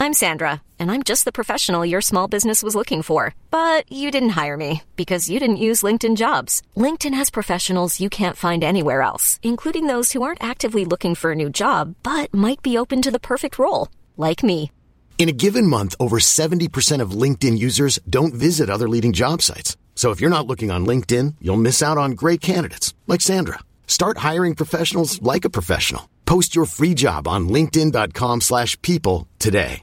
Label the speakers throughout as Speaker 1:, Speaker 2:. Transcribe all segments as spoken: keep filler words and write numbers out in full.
Speaker 1: I'm Sandra, and I'm just the professional your small business was looking for. But you didn't hire me because you didn't use LinkedIn Jobs. LinkedIn has professionals you can't find anywhere else, including those who aren't actively looking for a new job, but might be open to the perfect role, like me.
Speaker 2: In a given month, over seventy percent of LinkedIn users don't visit other leading job sites. So if you're not looking on LinkedIn, you'll miss out on great candidates like Sandra. Start hiring professionals like a professional. Post your free job on linkedin.com slash people today.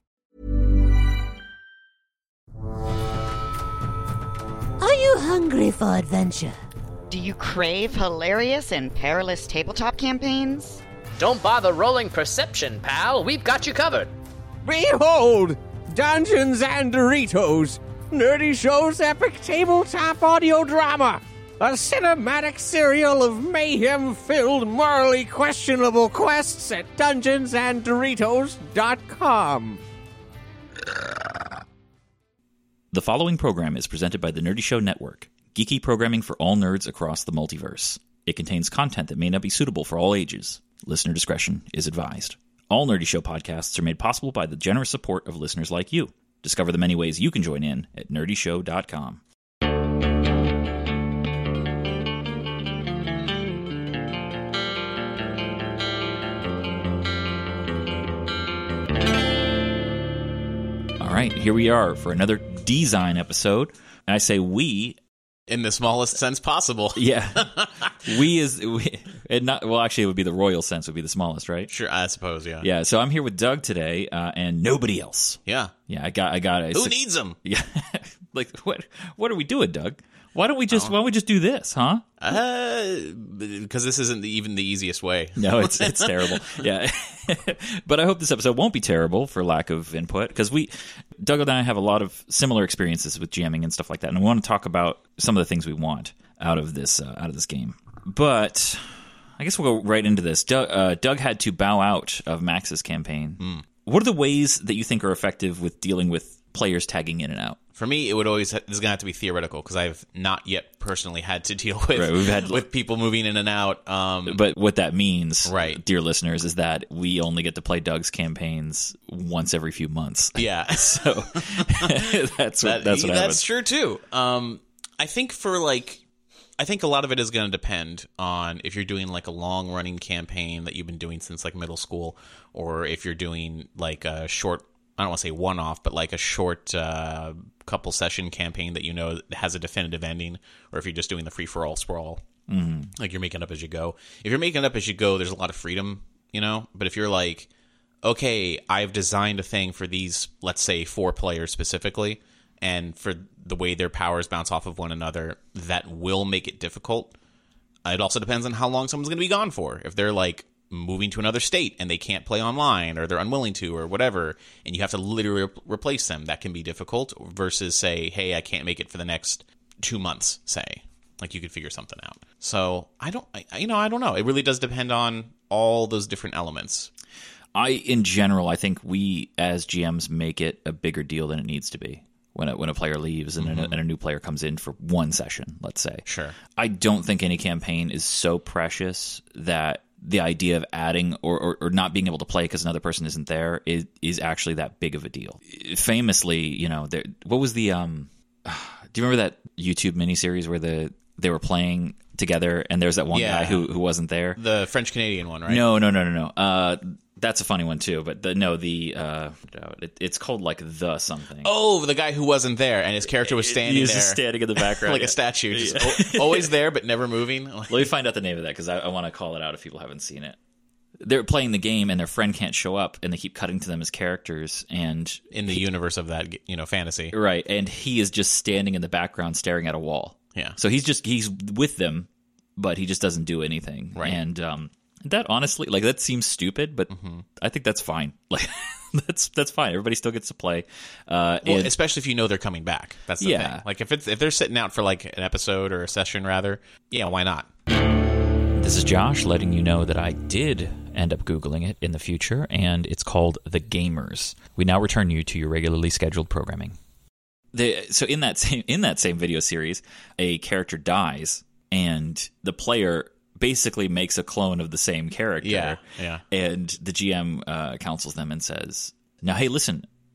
Speaker 3: Are you hungry for adventure?
Speaker 4: Do you crave hilarious and perilous tabletop campaigns?
Speaker 5: Don't bother rolling perception, pal. We've got you covered.
Speaker 6: Behold! Dungeons and Doritos! Nerdy Show's epic tabletop audio drama! A cinematic serial of mayhem-filled, morally questionable quests at dungeons and doritos dot com.
Speaker 7: The following program is presented by the Nerdy Show Network, geeky programming for all nerds across the multiverse. It contains content that may not be suitable for all ages. Listener discretion is advised. All Nerdy Show podcasts are made possible by the generous support of listeners like you. Discover the many ways you can join in at nerdy show dot com. All right, here we are for another design episode. And I say we
Speaker 8: in the smallest sense possible.
Speaker 7: Yeah, we is we, and not well. Actually, it would be the royal sense would be the smallest, right?
Speaker 8: Sure, I suppose. Yeah.
Speaker 7: Yeah. So I'm here with Doug today, uh, and nobody else.
Speaker 8: Yeah.
Speaker 7: Yeah. I got. I got it.
Speaker 8: Who needs them?
Speaker 7: Yeah. Like what? What are we doing, Doug? Why don't we just? Why don't we just do this, huh?
Speaker 8: Uh, because this isn't the, even the easiest way.
Speaker 7: No, it's it's terrible. Yeah. But I hope this episode won't be terrible for lack of input, because we, Doug and I, have a lot of similar experiences with jamming and stuff like that, and we want to talk about some of the things we want out of this uh, out of this game. But I guess we'll go right into this. Doug, uh, Doug had to bow out of Max's campaign. Mm. What are the ways that you think are effective with dealing with players tagging in and out?
Speaker 8: For me, it would always this is going to have to be theoretical, because I've not yet personally had to deal with
Speaker 7: right, we've had,
Speaker 8: with people moving in and out. Um,
Speaker 7: but what that means,
Speaker 8: right,
Speaker 7: dear listeners, is that we only get to play Doug's campaigns once every few months.
Speaker 8: Yeah,
Speaker 7: so that's what,
Speaker 8: that,
Speaker 7: that's what
Speaker 8: that's
Speaker 7: I
Speaker 8: true too. Um, I think for like, I think a lot of it is going to depend on if you're doing like a long running campaign that you've been doing since like middle school, or if you're doing like a short. I don't want to say one-off, but like a short uh, couple session campaign that you know has a definitive ending, or if you're just doing the free-for-all sprawl, mm-hmm. like you're making it up as you go. If you're making it up as you go, there's a lot of freedom, you know? But if you're like, okay, I've designed a thing for these, let's say, four players specifically, and for the way their powers bounce off of one another, that will make it difficult. It also depends on how long someone's going to be gone for. If they're like, moving to another state and they can't play online, or they're unwilling to, or whatever, and you have to literally re- replace them, that can be difficult, versus say, hey, I can't make it for the next two months, say. Like, you could figure something out. So I don't I, you know I don't know, it really does depend on all those different elements.
Speaker 7: I in general I think we as G Ms make it a bigger deal than it needs to be when a, when a player leaves and, mm-hmm. a, and a new player comes in for one session, let's say.
Speaker 8: Sure.
Speaker 7: I don't think any campaign is so precious that the idea of adding or, or, or not being able to play because another person isn't there is, is actually that big of a deal. Famously, you know, there, what was the um? Do you remember that YouTube miniseries where the they were playing together and there's that one
Speaker 8: yeah.
Speaker 7: guy who who wasn't there?
Speaker 8: The French Canadian one, right?
Speaker 7: No, no, no, no, no. Uh, that's a funny one too. But the, no, the uh, it, it's called like the something.
Speaker 8: Oh, the guy who wasn't there and his character was standing
Speaker 7: he was
Speaker 8: there,
Speaker 7: just standing in the background,
Speaker 8: like
Speaker 7: yeah.
Speaker 8: a statue, just yeah. always there but never moving.
Speaker 7: Let me find out the name of that, because I, I want to call it out if people haven't seen it. They're playing the game and their friend can't show up, and they keep cutting to them as characters. And
Speaker 8: in the he, universe of that, you know, fantasy,
Speaker 7: right? And he is just standing in the background, staring at a wall.
Speaker 8: Yeah.
Speaker 7: So he's just he's with them, but he just doesn't do anything.
Speaker 8: Right.
Speaker 7: And um, that honestly, like that seems stupid, but mm-hmm. I think that's fine. Like that's that's fine. Everybody still gets to play. Uh,
Speaker 8: well,
Speaker 7: and,
Speaker 8: especially if you know they're coming back. That's the
Speaker 7: yeah.
Speaker 8: thing. Like if it's if they're sitting out for like an episode or a session, rather, yeah, why not?
Speaker 7: This is Josh letting you know that I did end up Googling it in the future, and it's called The Gamers. We now return you to your regularly scheduled programming. The, so in that same in that same video series, a character dies, and the player basically makes a clone of the same character.
Speaker 8: Yeah, yeah.
Speaker 7: And the G M uh, counsels them and says, "Now, hey, listen,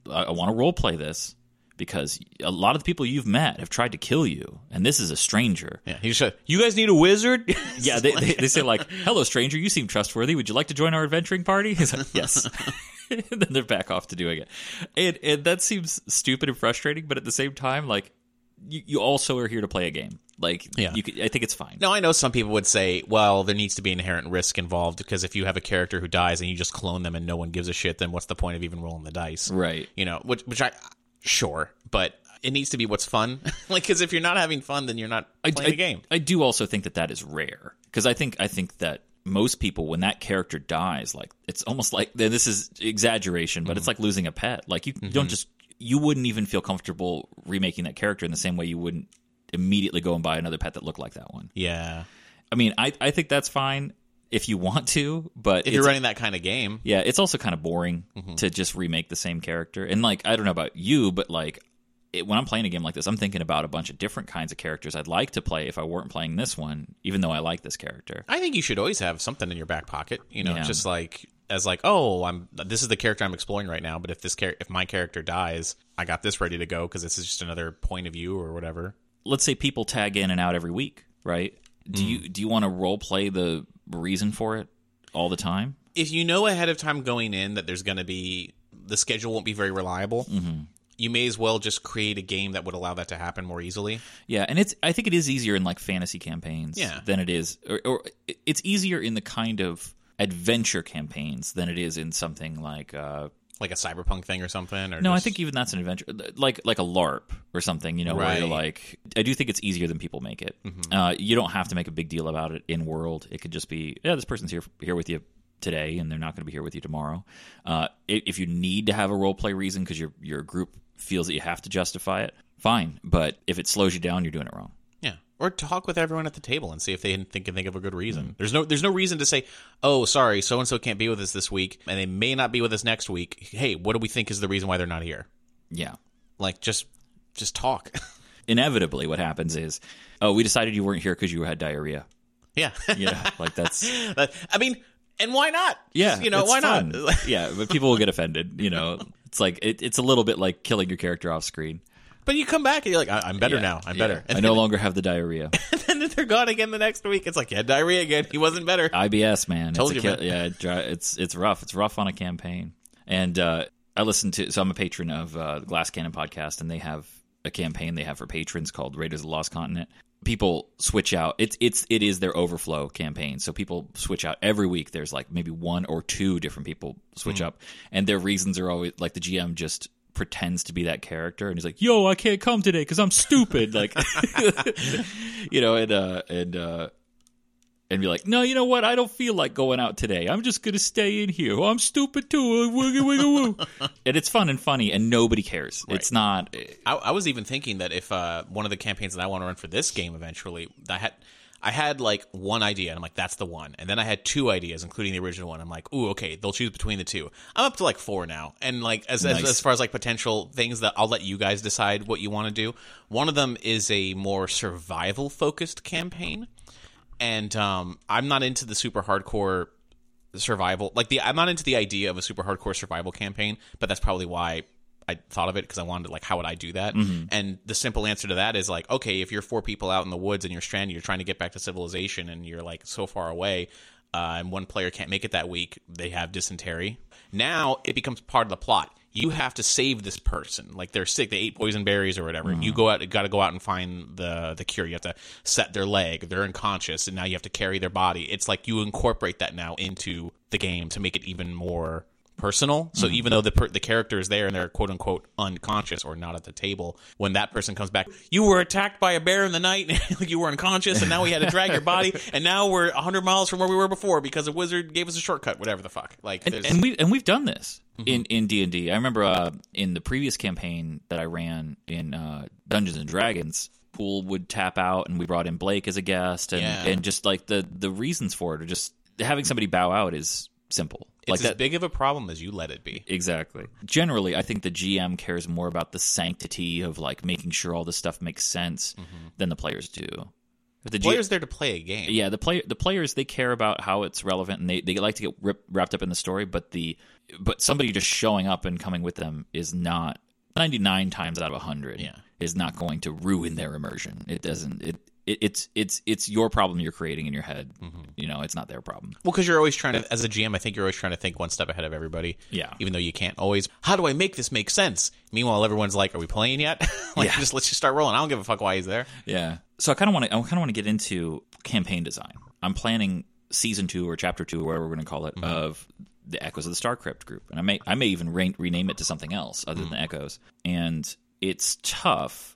Speaker 7: I, I want to role play this because a lot of the people you've met have tried to kill you, and this is a stranger.
Speaker 8: Yeah, he just, you guys need a wizard?
Speaker 7: Yeah, they, they, they say like, hello, stranger, you seem trustworthy. Would you like to join our adventuring party? He's like, yes. And then they're back off to doing it. And, and that seems stupid and frustrating, but at the same time, like, you, you also are here to play a game. Like,
Speaker 8: yeah.
Speaker 7: you could, I think it's fine.
Speaker 8: Now, I know some people would say, well, there needs to be inherent risk involved because if you have a character who dies and you just clone them and no one gives a shit, then what's the point of even rolling the dice?
Speaker 7: Right.
Speaker 8: You know, which, which I, sure, but it needs to be what's fun. Like, because if you're not having fun, then you're not playing
Speaker 7: I, I,
Speaker 8: the game.
Speaker 7: I do also think that that is rare because I think I think that most people, when that character dies, like it's almost like this is exaggeration, but mm-hmm. it's like losing a pet. Like you mm-hmm. don't just you wouldn't even feel comfortable remaking that character in the same way you wouldn't immediately go and buy another pet that looked like that one.
Speaker 8: Yeah,
Speaker 7: I mean, I I think that's fine if you want to, but
Speaker 8: if you're running that kind of game,
Speaker 7: yeah, it's also kind of boring mm-hmm. to just remake the same character. And like, I don't know about you, but like. It, when I'm playing a game like this, I'm thinking about a bunch of different kinds of characters I'd like to play if I weren't playing this one, even though I like this character.
Speaker 8: I think you should always have something in your back pocket, you know,
Speaker 7: yeah.
Speaker 8: just like as like, oh, I'm this is the character I'm exploring right now, but if this char- if my character dies, I got this ready to go because this is just another point of view or whatever.
Speaker 7: Let's say people tag in and out every week, right? Do mm. you do you want to role play the reason for it all the time?
Speaker 8: If you know ahead of time going in that there's going to be the schedule won't be very reliable.
Speaker 7: Mm-hmm.
Speaker 8: You may as well just create a game that would allow that to happen more easily.
Speaker 7: Yeah, and it's I think it is easier in like fantasy campaigns
Speaker 8: yeah.
Speaker 7: than it is, or, or it's easier in the kind of adventure campaigns than it is in something like uh,
Speaker 8: like a cyberpunk thing or something. Or
Speaker 7: no,
Speaker 8: just...
Speaker 7: I think even that's an adventure, like like a LARP or something. You know,
Speaker 8: right.
Speaker 7: where you're like, I do think it's easier than people make it.
Speaker 8: Mm-hmm.
Speaker 7: Uh, you don't have to make a big deal about it in world. It could just be, yeah, this person's here here with you today, and they're not going to be here with you tomorrow. Uh, if you need to have a role play reason because your your group feels that you have to justify it, fine. But if it slows you down, you're doing it wrong.
Speaker 8: Yeah, or talk with everyone at the table and see if they think can think of a good reason. Mm. There's no there's no reason to say, oh, sorry, so and so can't be with us this week, and they may not be with us next week. Hey, what do we think is the reason why they're not here?
Speaker 7: Yeah,
Speaker 8: like just just talk.
Speaker 7: Inevitably, what happens is, oh, we decided you weren't here because you had diarrhea.
Speaker 8: Yeah,
Speaker 7: yeah, like that's.
Speaker 8: I mean. And why not?
Speaker 7: Yeah,
Speaker 8: you know, why
Speaker 7: fun.
Speaker 8: not?
Speaker 7: Yeah, but people will get offended. You know, it's like it, it's a little bit like killing your character off screen.
Speaker 8: But you come back and you're like, I- I'm better
Speaker 7: yeah,
Speaker 8: now. I'm
Speaker 7: yeah.
Speaker 8: better. And
Speaker 7: I
Speaker 8: then,
Speaker 7: no longer have the diarrhea.
Speaker 8: And then they're gone again the next week. It's like, yeah, diarrhea again. He wasn't better.
Speaker 7: I B S, man.
Speaker 8: Told
Speaker 7: it's
Speaker 8: you,
Speaker 7: a,
Speaker 8: man.
Speaker 7: Yeah, it, it's it's rough. It's rough on a campaign. And uh, I listen to. So I'm a patron of uh, the Glass Cannon podcast, and they have a campaign they have for patrons called Raiders of the Lost Continent. People switch out. It's it's it is their overflow campaign. So people switch out every week. There's like maybe one or two different people switch mm. up, and their reasons are always like the G M just pretends to be that character, and he's like, "Yo, I can't come today because I'm stupid." Like, you know, and uh, and uh, and be like, "No, you know what? I don't feel like going out today. I'm just gonna stay in here. Oh, I'm stupid too." Wiggle, wiggle, woo. And it's fun and funny, and nobody cares. Right. It's not.
Speaker 8: I, I was even thinking that if uh, one of the campaigns that I want to run for this game eventually, I had. I had like one idea, and I'm like, that's the one. And then I had two ideas, including the original one. I'm like, ooh, okay, they'll choose between the two. I'm up to like four now. And like, as
Speaker 7: nice.
Speaker 8: as, as far as like potential things that I'll let you guys decide what you want to do. One of them is a more survival focused campaign. And um, I'm not into the super hardcore survival. Like the, I'm not into the idea of a super hardcore survival campaign, but that's probably why I thought of it, because I wanted to, like, how would I do that?
Speaker 7: Mm-hmm.
Speaker 8: And the simple answer to that is like, okay, if you're four people out in the woods and you're stranded, you're trying to get back to civilization, and you're like so far away, uh, and one player can't make it that week, they have dysentery. Now it becomes part of the plot. You have to save this person. Like, they're sick, they ate poison berries or whatever. Mm-hmm. You go out, got to go out and find the the cure. You have to set their leg. They're unconscious, and now you have to carry their body. It's like you incorporate that now into the game to make it even more personal. So mm-hmm. even though the per- the character is there and they're quote unquote unconscious or not at the table, when that person comes back, you were attacked by a bear in the night, like you were unconscious, and now we had to drag your body, and now we're a hundred miles from where we were before because a wizard gave us a shortcut. Whatever the fuck. Like,
Speaker 7: and, and we and we've done this mm-hmm. in in D and D. I remember uh, in the previous campaign that I ran in uh, Dungeons and Dragons, Pool would tap out, and we brought in Blake as a guest, and
Speaker 8: yeah.
Speaker 7: and just like the the reasons for it are just having somebody bow out is simple.
Speaker 8: It's
Speaker 7: like
Speaker 8: as
Speaker 7: that,
Speaker 8: big of a problem as you let it be.
Speaker 7: Exactly. Generally, I think the G M cares more about the sanctity of like making sure all this stuff makes sense mm-hmm. than the players do. The G-
Speaker 8: player's there to play a game.
Speaker 7: Yeah, the play the players, they care about how it's relevant, and they, they like to get rip, wrapped up in the story. But the but somebody just showing up and coming with them is not ninety-nine times out of a hundred.
Speaker 8: Yeah.
Speaker 7: is not going to ruin their immersion. It doesn't. It, it it's it's it's your problem you're creating in your head. Mm-hmm. You know, it's not their problem.
Speaker 8: Well, because you're always trying to, as a G M, I think you're always trying to think one step ahead of everybody.
Speaker 7: Yeah.
Speaker 8: Even though you can't always. How do I make this make sense? Meanwhile, everyone's like, "Are we playing yet?" like,
Speaker 7: Yeah.
Speaker 8: just let's just start rolling. I don't give a fuck why he's there.
Speaker 7: Yeah. So I kind of want to. I kind of want to get into campaign design. I'm planning season two or chapter two, or whatever we're going to call it, mm-hmm. of the Echoes of the Star Crypt group, and I may I may even re- rename it to something else other mm-hmm. than Echoes. And it's tough.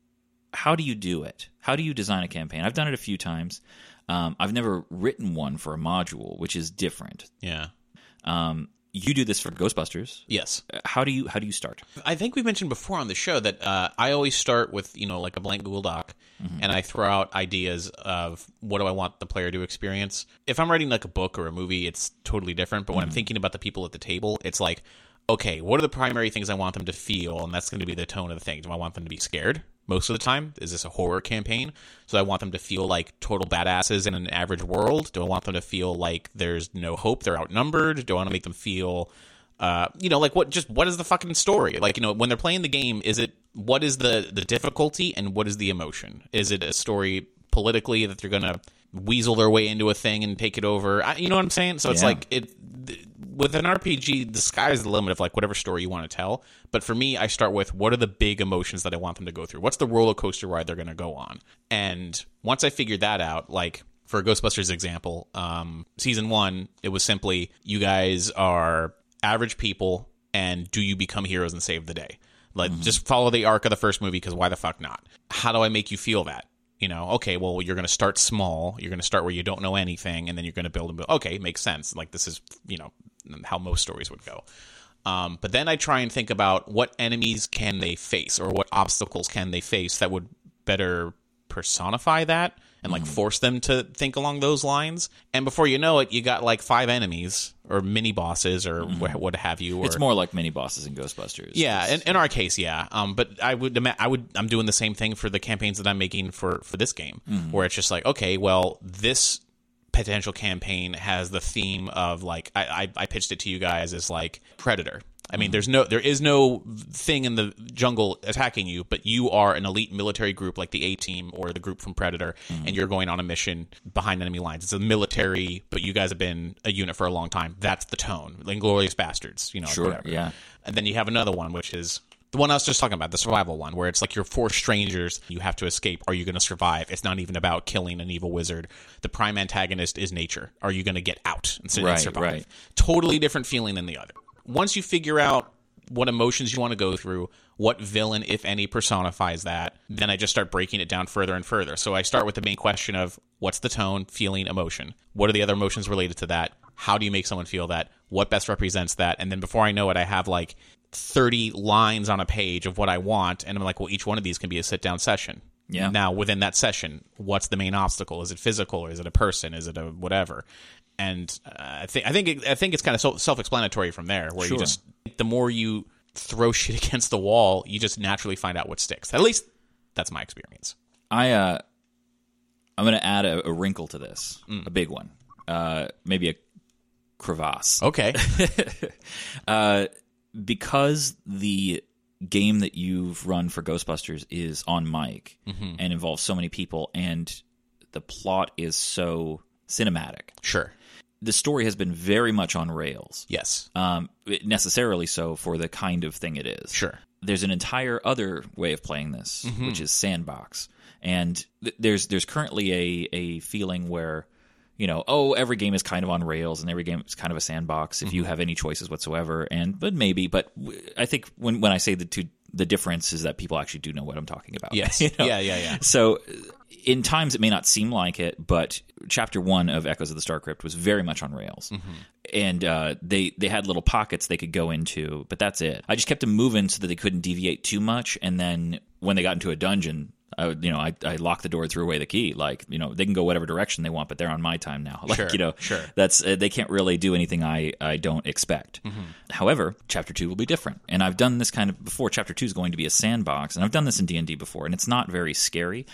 Speaker 7: How do you do it? How do you design a campaign? I've done it a few times. Um, I've never written one for a module, which is different.
Speaker 8: Yeah.
Speaker 7: Um, you do this for Ghostbusters.
Speaker 8: Yes.
Speaker 7: How do you how do you start?
Speaker 8: I think we mentioned before on the show that uh, I always start with, you know, like a blank Google Doc, mm-hmm. and I throw out ideas of what do I want the player to experience. If I'm writing like a book or a movie, it's totally different. But when mm-hmm. I'm thinking about the people at the table, it's like, okay, what are the primary things I want them to feel? And that's going to be the tone of the thing. Do I want them to be scared? Most of the time, is this a horror campaign? So I want them to feel like total badasses in an average world. Do I want them to feel like there's no hope, they're outnumbered? Do I want to make them feel, uh, you know, like what? Just what is the fucking story? Like, you know, when they're playing the game, is it what is the the difficulty and what is the emotion? Is it a story politically that they're gonna weasel their way into a thing and take it over? I, you know what I'm saying? So it's
Speaker 7: yeah.
Speaker 8: like it. With an R P G, the sky is the limit of like whatever story you want to tell. But for me, I start with what are the big emotions that I want them to go through? What's the roller coaster ride they're going to go on? And once I figured that out, like for Ghostbusters example, um, season one, it was simply you guys are average people, and do you become heroes and save the day? Like mm-hmm. just follow the arc of the first movie because why the fuck not? How do I make you feel that? You know, okay, well, you're going to start small. You're going to start where you don't know anything, and then you're going to build and build. Okay, makes sense. Like this is, you know, how most stories would go. Um, but then I try and think about what enemies can they face or what obstacles can they face that would better personify that and like mm-hmm. force them to think along those lines. And before you know it, you got like five enemies or mini bosses or mm-hmm. what, what have you. Or,
Speaker 7: it's more like mini bosses in Ghostbusters.
Speaker 8: Yeah, in, in our case, yeah. Um, but I would, I would, I'm doing the same thing for the campaigns that I'm making for for this game, mm-hmm. where it's just like, okay, well, this potential campaign has the theme of like I, I, I pitched it to you guys as like Predator. I mean, mm-hmm. there's no there is no thing in the jungle attacking you, but you are an elite military group like the A-Team or the group from Predator, mm-hmm. and you're going on a mission behind enemy lines. It's a military, but you guys have been a unit for a long time. That's the tone. Inglourious Bastards, you know.
Speaker 7: Sure,
Speaker 8: whatever.
Speaker 7: yeah.
Speaker 8: And then you have another one, which is the one I was just talking about, the survival one, where it's like you're four strangers, you have to escape. Are you going to survive? It's not even about killing an evil wizard. The prime antagonist is nature. Are you going to get out and
Speaker 7: right,
Speaker 8: survive?
Speaker 7: Right.
Speaker 8: Totally different feeling than the other. Once you figure out what emotions you want to go through, what villain, if any, personifies that, then I just start breaking it down further and further. So I start with the main question of what's the tone, feeling, emotion? What are the other emotions related to that? How do you make someone feel that? What best represents that? And then before I know it, I have like thirty lines on a page of what I want, and I'm like, well, each one of these can be a sit-down session.
Speaker 7: Yeah.
Speaker 8: Now, within that session, what's the main obstacle? Is it physical, or is it a person? Is it a whatever? And uh, I think I think it, I think it's kind of self-explanatory from there, where
Speaker 7: sure.
Speaker 8: you just the more you throw shit against the wall, you just naturally find out what sticks. At least that's my experience.
Speaker 7: I uh, I'm going to add a, a wrinkle to this, mm. a big one, uh, maybe a crevasse.
Speaker 8: Okay.
Speaker 7: uh, because the game that you've run for Ghostbusters is on mic mm-hmm. and involves so many people, and the plot is so cinematic.
Speaker 8: Sure.
Speaker 7: The story has been very much on rails.
Speaker 8: Yes.
Speaker 7: Um, necessarily so for the kind of thing it is.
Speaker 8: Sure.
Speaker 7: There's an entire other way of playing this,
Speaker 8: mm-hmm.
Speaker 7: which is sandbox. And th- there's there's currently a, a feeling where, you know, oh, every game is kind of on rails and every game is kind of a sandbox if mm-hmm. you have any choices whatsoever. And but maybe, but w- I think when, when I say the two, the difference is that people actually do know what I'm talking about.
Speaker 8: Yes.
Speaker 7: You know?
Speaker 8: Yeah, yeah, yeah.
Speaker 7: So in times it may not seem like it, but chapter one of Echoes of the Star Crypt was very much on rails. Mm-hmm. And uh, they, they had little pockets they could go into, but that's it. I just kept them moving so that they couldn't deviate too much. And then when they got into a dungeon, I would, you know, I, I locked the door, threw away the key. Like, you know, they can go whatever direction they want, but they're on my time now. Like,
Speaker 8: sure,
Speaker 7: you know,
Speaker 8: sure.
Speaker 7: that's uh, they can't really do anything I, I don't expect. Mm-hmm. However, chapter two will be different, and I've done this kind of before. Chapter two is going to be a sandbox, and I've done this in D and D before, and it's not very scary.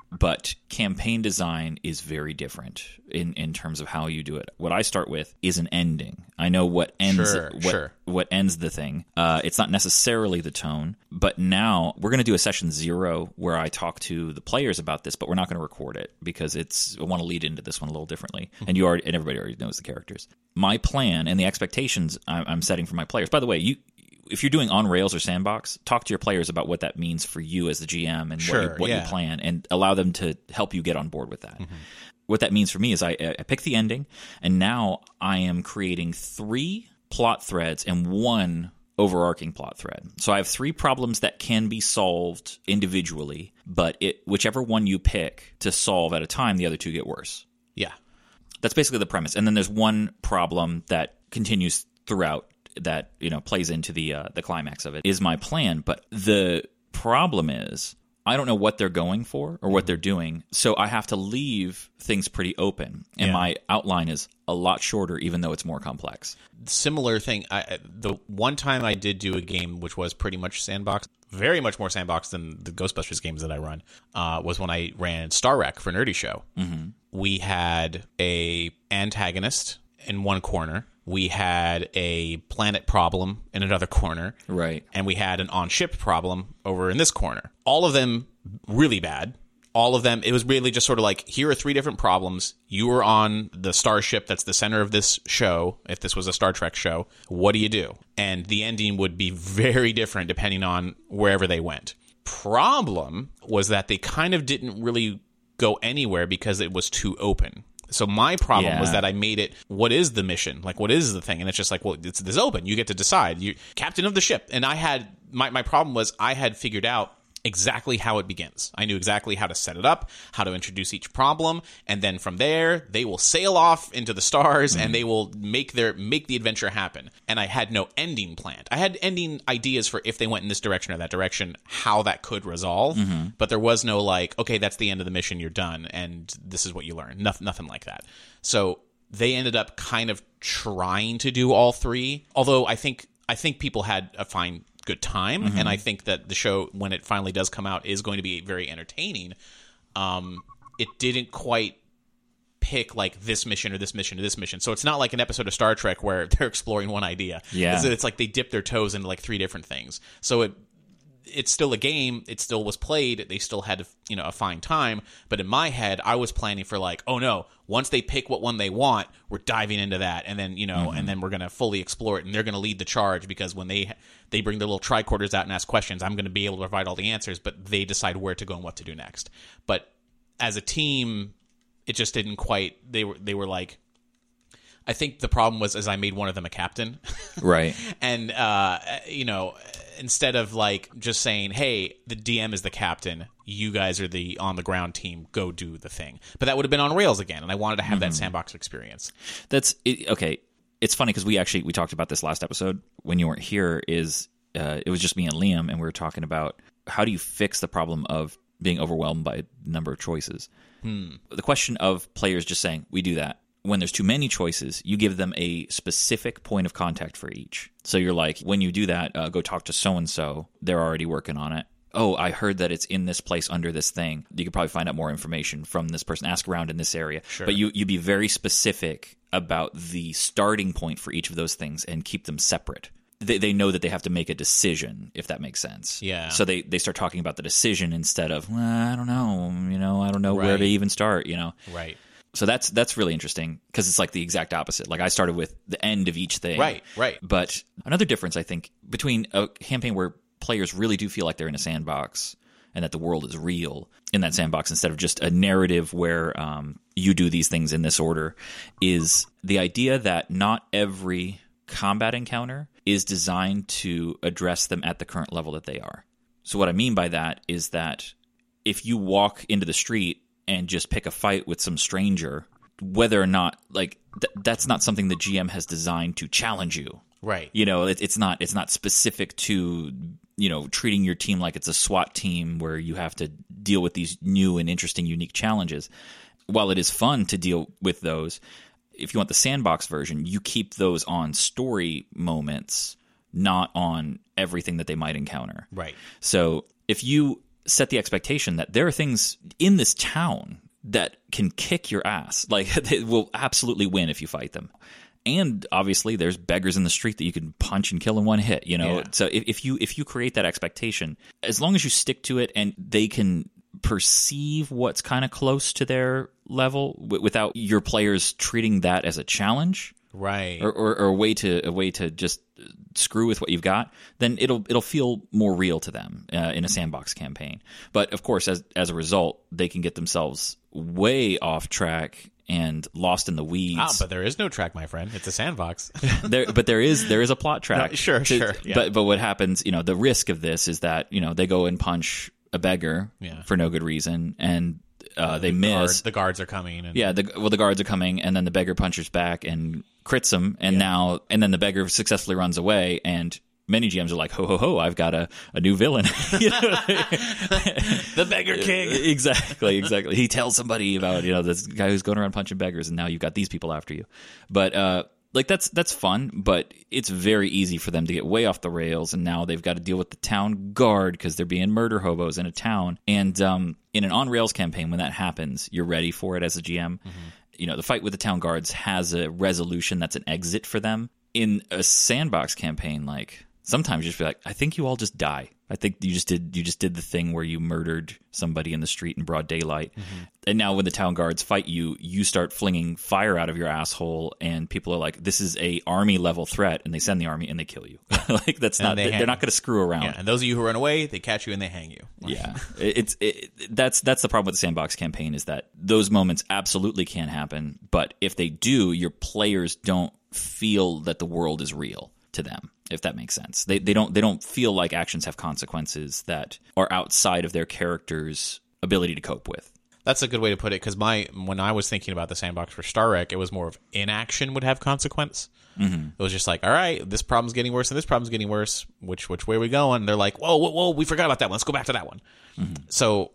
Speaker 7: But campaign design is very different in, in terms of how you do it. What I start with is an ending. I know what ends
Speaker 8: Sure,
Speaker 7: what,
Speaker 8: sure.
Speaker 7: what ends the thing. Uh, it's not necessarily the tone, but now we're going to do a session zero where I talk to the players about this, but we're not going to record it because it's I want to lead into this one a little differently. And you already and everybody already knows the characters. My plan and the expectations I'm, I'm setting for my players. By the way, you. If you're doing on Rails or Sandbox, talk to your players about what that means for you as the G M and
Speaker 8: Sure,
Speaker 7: what, you, what
Speaker 8: yeah.
Speaker 7: you plan, and allow them to help you get on board with that. Mm-hmm. What that means for me is I, I pick the ending, and now I am creating three plot threads and one overarching plot thread. So I have three problems that can be solved individually, but it, whichever one you pick to solve at a time, the other two get worse.
Speaker 8: Yeah.
Speaker 7: That's basically the premise. And then there's one problem that continues throughout that, you know, plays into the uh, the climax of it, is my plan. But the problem is I don't know what they're going for or what they're doing, so I have to leave things pretty open. And
Speaker 8: Yeah.
Speaker 7: my outline is a lot shorter, even though it's more complex.
Speaker 8: Similar thing. I, the one time I did do a game which was pretty much Sandbox, very much more Sandbox than the Ghostbusters games that I run, uh, was when I ran Star Wreck for Nerdy Show. Mm-hmm. We had a antagonist in one corner. We had a planet problem in another corner.
Speaker 7: Right.
Speaker 8: And we had an on-ship problem over in this corner. All of them really bad. All of them, it was really just sort of like, here are three different problems. You were on the starship that's the center of this show. If this was a Star Trek show, what do you do? And the ending would be very different depending on wherever they went. Problem was that they kind of didn't really go anywhere because it was too open. So my problem
Speaker 7: Yeah.
Speaker 8: was that I made it, what is the mission? Like, what is the thing? And it's just like, well, it's this open. You get to decide. You captain of the ship. And I had, my, my problem was I had figured out exactly how it begins. I knew exactly how to set it up, how to introduce each problem, and then from there they will sail off into the stars mm. and they will make their make the adventure happen. And I had no ending planned. I had ending ideas for if they went in this direction or that direction, how that could resolve, mm-hmm. but there was no like, okay, that's the end of the mission, you're done, and this is what you learn. Nothing, nothing like that. So they ended up kind of trying to do all three, although I think I think people had a fine good time, mm-hmm. and I think that the show, when it finally does come out, is going to be very entertaining. Um, it didn't quite pick like this mission or this mission or this mission, so it's not like an episode of Star Trek where they're exploring one idea.
Speaker 7: Yeah,
Speaker 8: it's, it's like they dip their toes into like three different things. So it it's still a game. It still was played. They still had, you know, a fine time. But in my head, I was planning for like, oh no, once they pick what one they want, we're diving into that, and then you know, mm-hmm. and then we're gonna fully explore it, and they're gonna lead the charge because when they they bring their little tricorders out and ask questions, I'm gonna be able to provide all the answers, but they decide where to go and what to do next. But as a team, it just didn't quite. They were they were like. I think the problem was as I made one of them a captain.
Speaker 7: Right.
Speaker 8: And, uh, you know, instead of like just saying, hey, the D M is the captain, you guys are the on-the-ground team, go do the thing. But that would have been on Rails again, and I wanted to have mm-hmm. that sandbox experience.
Speaker 7: That's it, okay. It's funny because we actually we talked about this last episode when you weren't here. Is uh, it was just me and Liam, and we were talking about how do you fix the problem of being overwhelmed by the number of choices. Hmm. The question of players just saying, we do that. When there's too many choices, you give them a specific point of contact for each. So you're like, when you do that, uh, go talk to so-and-so. They're already working on it. Oh, I heard that it's in this place under this thing. You could probably find out more information from this person. Ask around in this area.
Speaker 8: Sure.
Speaker 7: But you, you be very specific about the starting point for each of those things and keep them separate. They, they know that they have to make a decision, if that makes sense.
Speaker 8: Yeah.
Speaker 7: So they, they start talking about the decision instead of, well, I don't know, you know, I don't know
Speaker 8: right.
Speaker 7: where to even start, you know.
Speaker 8: Right.
Speaker 7: So that's that's really interesting because it's like the exact opposite. Like I started with the end of each thing.
Speaker 8: Right, right.
Speaker 7: But another difference, I think, between a campaign where players really do feel like they're in a sandbox and that the world is real in that sandbox instead of just a narrative where um, you do these things in this order, is the idea that not every combat encounter is designed to address them at the current level that they are. So what I mean by that is that if you walk into the street and just pick a fight with some stranger, whether or not, like, th- that's not something the G M has designed to challenge you.
Speaker 8: Right.
Speaker 7: You know, it, it's not it's not specific to, you know, treating your team like it's a SWAT team where you have to deal with these new and interesting, unique challenges. While it is fun to deal with those, if you want the sandbox version, you keep those on story moments, not on everything that they might encounter.
Speaker 8: Right.
Speaker 7: So if you set the expectation that there are things in this town that can kick your ass. Like, they will absolutely win if you fight them. And obviously, there's beggars in the street that you can punch and kill in one hit. You know, yeah. So if, if you if you create that expectation, as long as you stick to it, and they can perceive what's kind of close to their level w- without your players treating that as a challenge,
Speaker 8: right,
Speaker 7: or, or, or a way to a way to just screw with what you've got, then it'll it'll feel more real to them uh, in a sandbox campaign. But of course, as as a result, they can get themselves way off track and lost in the weeds.
Speaker 8: Ah, but there is no track, my friend. It's a sandbox.
Speaker 7: there, but there is there is a plot track.
Speaker 8: No, sure,
Speaker 7: to,
Speaker 8: sure. Yeah.
Speaker 7: But but what happens? You know, the risk of this is that you know they go and punch a beggar
Speaker 8: yeah.
Speaker 7: for no good reason, and uh, they
Speaker 8: the
Speaker 7: miss.
Speaker 8: Guard, the guards are coming. And...
Speaker 7: Yeah, the, well, the guards are coming, and then the beggar punches back and crits him, and yeah. now and then the beggar successfully runs away, and many G Ms are like, ho, ho, ho, I've got a, a new villain. You know?
Speaker 8: The beggar king.
Speaker 7: Exactly, exactly. He tells somebody about, you know, this guy who's going around punching beggars, and now you've got these people after you. But, uh, like, that's that's fun, but it's very easy for them to get way off the rails, and now they've got to deal with the town guard because they're being murder hobos in a town. And um, in an on-rails campaign, when that happens, you're ready for it as a G M. Mm-hmm. You know, the fight with the town guards has a resolution that's an exit for them. In a sandbox campaign, like... sometimes you just feel like, I think you all just die. I think you just did you just did the thing where you murdered somebody in the street in broad daylight. Mm-hmm. And now when the town guards fight you, you start flinging fire out of your asshole, and people are like, this is a army level threat, and they send the army and they kill you. Like, that's
Speaker 8: and
Speaker 7: not they they're not going to screw around.
Speaker 8: Yeah, and those of you who run away, they catch you and they hang you.
Speaker 7: Yeah. It's it, that's that's the problem with the sandbox campaign, is that those moments absolutely can happen, but if they do, your players don't feel that the world is real to them, if that makes sense. They they don't they don't feel like actions have consequences that are outside of their character's ability to cope with.
Speaker 8: That's a good way to put it, because my when I was thinking about the sandbox for Star Trek, it was more of inaction would have consequence. Mm-hmm. It was just like, all right, this problem's getting worse and this problem's getting worse. Which which way are we going? And they're like, whoa, whoa, whoa, we forgot about that one. Let's go back to that one. Mm-hmm. So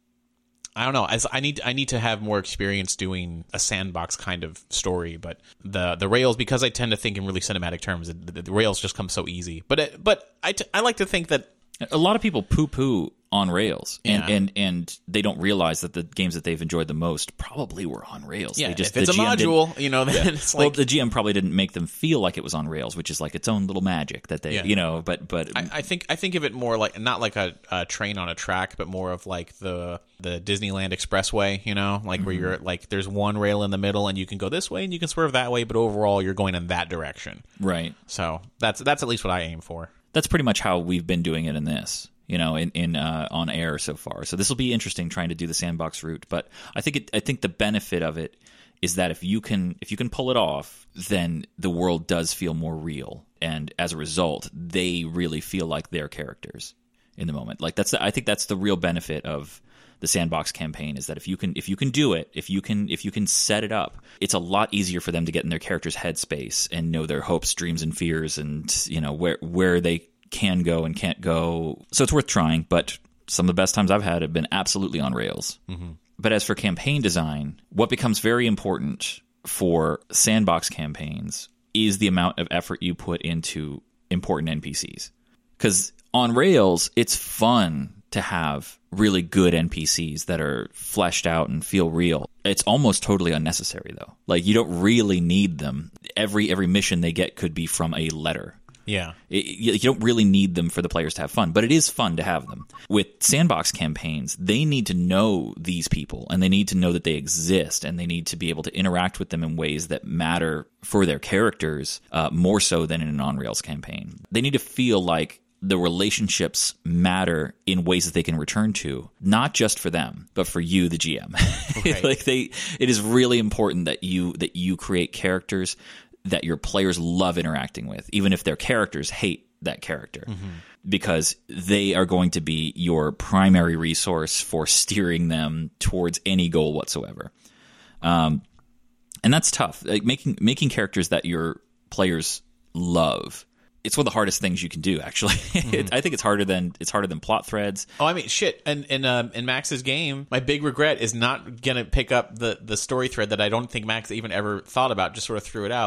Speaker 8: I don't know. As I need, I need to have more experience doing a sandbox kind of story. But the the rails, because I tend to think in really cinematic terms, the, the rails just come so easy. But it, but I, t- I like to think that
Speaker 7: a lot of people poo poo on rails, and,
Speaker 8: yeah.
Speaker 7: and and they don't realize that the games that they've enjoyed the most probably were on rails.
Speaker 8: Yeah,
Speaker 7: they just,
Speaker 8: if it's a module, you know, then
Speaker 7: yeah.
Speaker 8: it's
Speaker 7: well,
Speaker 8: like
Speaker 7: the G M probably didn't make them feel like it was on rails, which is like its own little magic that they,
Speaker 8: yeah.
Speaker 7: you know. But but
Speaker 8: I, I think I think of it more like not like a, a train on a track, but more of like the the Disneyland Expressway, you know, like mm-hmm. where you're like there's one rail in the middle and you can go this way and you can swerve that way, but overall you're going in that direction.
Speaker 7: Right.
Speaker 8: So that's that's at least what I aim for.
Speaker 7: That's pretty much how we've been doing it in this. You know, in, in uh, on air so far. So this will be interesting trying to do the sandbox route. But I think it, I think the benefit of it is that if you can if you can pull it off, then the world does feel more real, and as a result, they really feel like they're characters in the moment. Like that's the, I think that's the real benefit of the sandbox campaign, is that if you can if you can do it, if you can if you can set it up, it's a lot easier for them to get in their character's headspace and know their hopes, dreams, and fears, and you know where where they can go and can't go. So it's worth trying, but some of the best times I've had have been absolutely on rails. Mm-hmm. But as for campaign design, what becomes very important for sandbox campaigns is the amount of effort you put into important N P Cs. Because on rails, it's fun to have really good N P Cs that are fleshed out and feel real. It's almost totally unnecessary, though. Like, you don't really need them. Every every mission they get could be from a letter.
Speaker 8: Yeah.
Speaker 7: It, you don't really need them for the players to have fun, but it is fun to have them. With sandbox campaigns, they need to know these people, and they need to know that they exist, and they need to be able to interact with them in ways that matter for their characters, uh, more so than in an on-rails campaign. They need to feel like the relationships matter in ways that they can return to, not just for them, but for you, the G M. Okay. Like they, it is really important that you that you create characters that your players love interacting with, even if their characters hate that character, mm-hmm. because they are going to be your primary resource for steering them towards any goal whatsoever. Um, and that's tough. Like making making characters that your players love. It's one of the hardest things you can do, actually. Mm-hmm. it, I think it's harder than it's harder than plot threads.
Speaker 8: Oh, I mean, shit. And in um, in Max's game, my big regret is not gonna pick up the, the story thread that I don't think Max even ever thought about. Just sort of threw it out.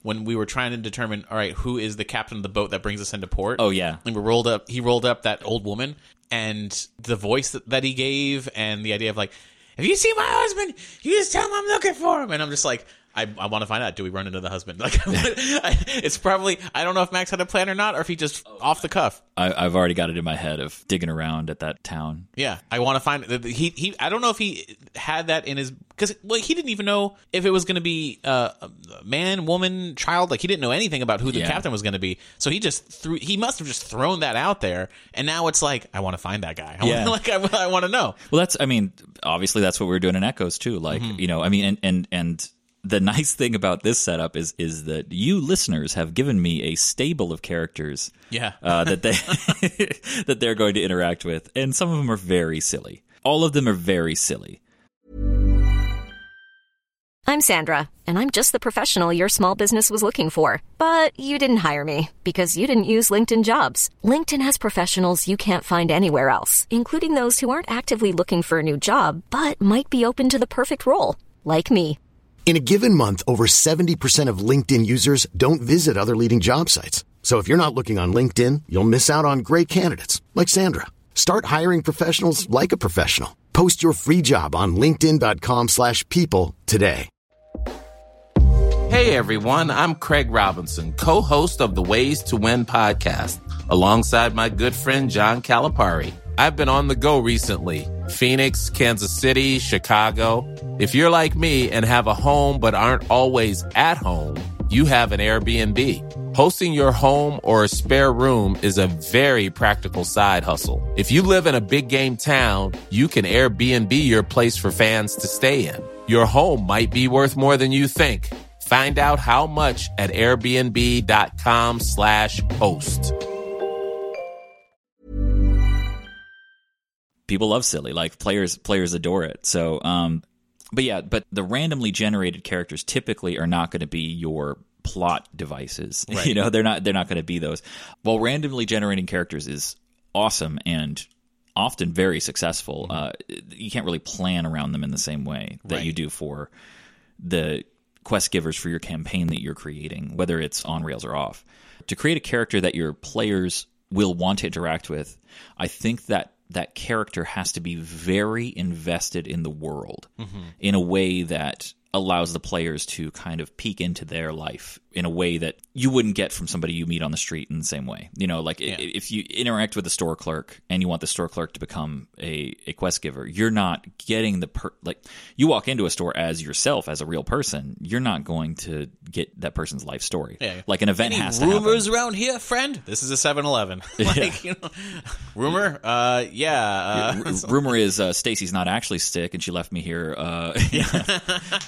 Speaker 8: when we were trying to determine, all right, who is the captain of the boat that brings us into port.
Speaker 7: Oh, yeah.
Speaker 8: And we rolled up, he rolled up that old woman, and the voice that, that he gave, and the idea of like, if you see my husband, you just tell him I'm looking for him. And I'm just like, I, I want to find out, do we run into the husband? Like, it's probably, I don't know if Max had a plan or not, or if he just off the cuff.
Speaker 7: I, I've already got it in my head of digging around at that town.
Speaker 8: Yeah, I want to find, he, he, I don't know if he had that in his, because like, he didn't even know if it was going to be uh, a man, woman, child. Like, he didn't know anything about who the
Speaker 7: Yeah.
Speaker 8: captain was going to be. So he just threw, he must have just thrown that out there. And now it's like, I want to find that guy. I
Speaker 7: Yeah.
Speaker 8: want, like, I, I want to know.
Speaker 7: Well, that's, I mean, obviously that's what we were doing in Echoes too. Like,
Speaker 8: Mm-hmm.
Speaker 7: you know, I mean, and, and, and the nice thing about this setup is, is that you listeners have given me a stable of characters
Speaker 8: Yeah.
Speaker 7: uh, that they, that they're going to interact with. And some of them are very silly. All of them are very silly.
Speaker 1: I'm Sandra, and I'm just the professional your small business was looking for. But you didn't hire me because you didn't use LinkedIn Jobs. LinkedIn has professionals you can't find anywhere else, including those who aren't actively looking for a new job, but might be open to the perfect role, like me.
Speaker 2: In a given month, over seventy percent of LinkedIn users don't visit other leading job sites. So if you're not looking on LinkedIn, you'll miss out on great candidates like Sandra. Start hiring professionals like a professional. Post your free job on linkedin.com slash people today.
Speaker 9: Hey everyone, I'm Craig Robinson, co-host of the Ways to Win podcast, alongside my good friend John Calipari. I've been on the go recently. Phoenix, Kansas City, Chicago. If you're like me and have a home but aren't always at home, you have an Airbnb. Hosting your home or a spare room is a very practical side hustle. If you live in a big game town, you can Airbnb your place for fans to stay in. Your home might be worth more than you think. Find out how much at airbnb.com slash host.
Speaker 7: People love silly, like players players adore it. So, um, but yeah, but the randomly generated characters typically are not going to be your plot devices.
Speaker 8: Right.
Speaker 7: You know, they're not they're not going to be those. While randomly generating characters is awesome and often very successful, uh, you can't really plan around them in the same way that
Speaker 8: Right.
Speaker 7: you do for the quest givers for your campaign that you're creating, whether it's on rails or off. To create a character that your players will want to interact with, I think that that character has to be very invested in the world mm-hmm. in a way that allows the players to kind of peek into their life in a way that you wouldn't get from somebody you meet on the street in the same way. You know, like yeah. if you interact with a store clerk and you want the store clerk to become a, a quest giver, you're not getting the per- like you walk into a store as yourself, as a real person, you're not going to get that person's life story.
Speaker 8: Yeah.
Speaker 7: Like an event
Speaker 8: Any
Speaker 7: has to
Speaker 8: rumors
Speaker 7: happen.
Speaker 8: around here, friend? This is a seven eleven. Like, yeah. you know, rumor? Uh, yeah. Uh,
Speaker 7: R- rumor is uh, Stacy's not actually sick and she left me here. Uh, yeah.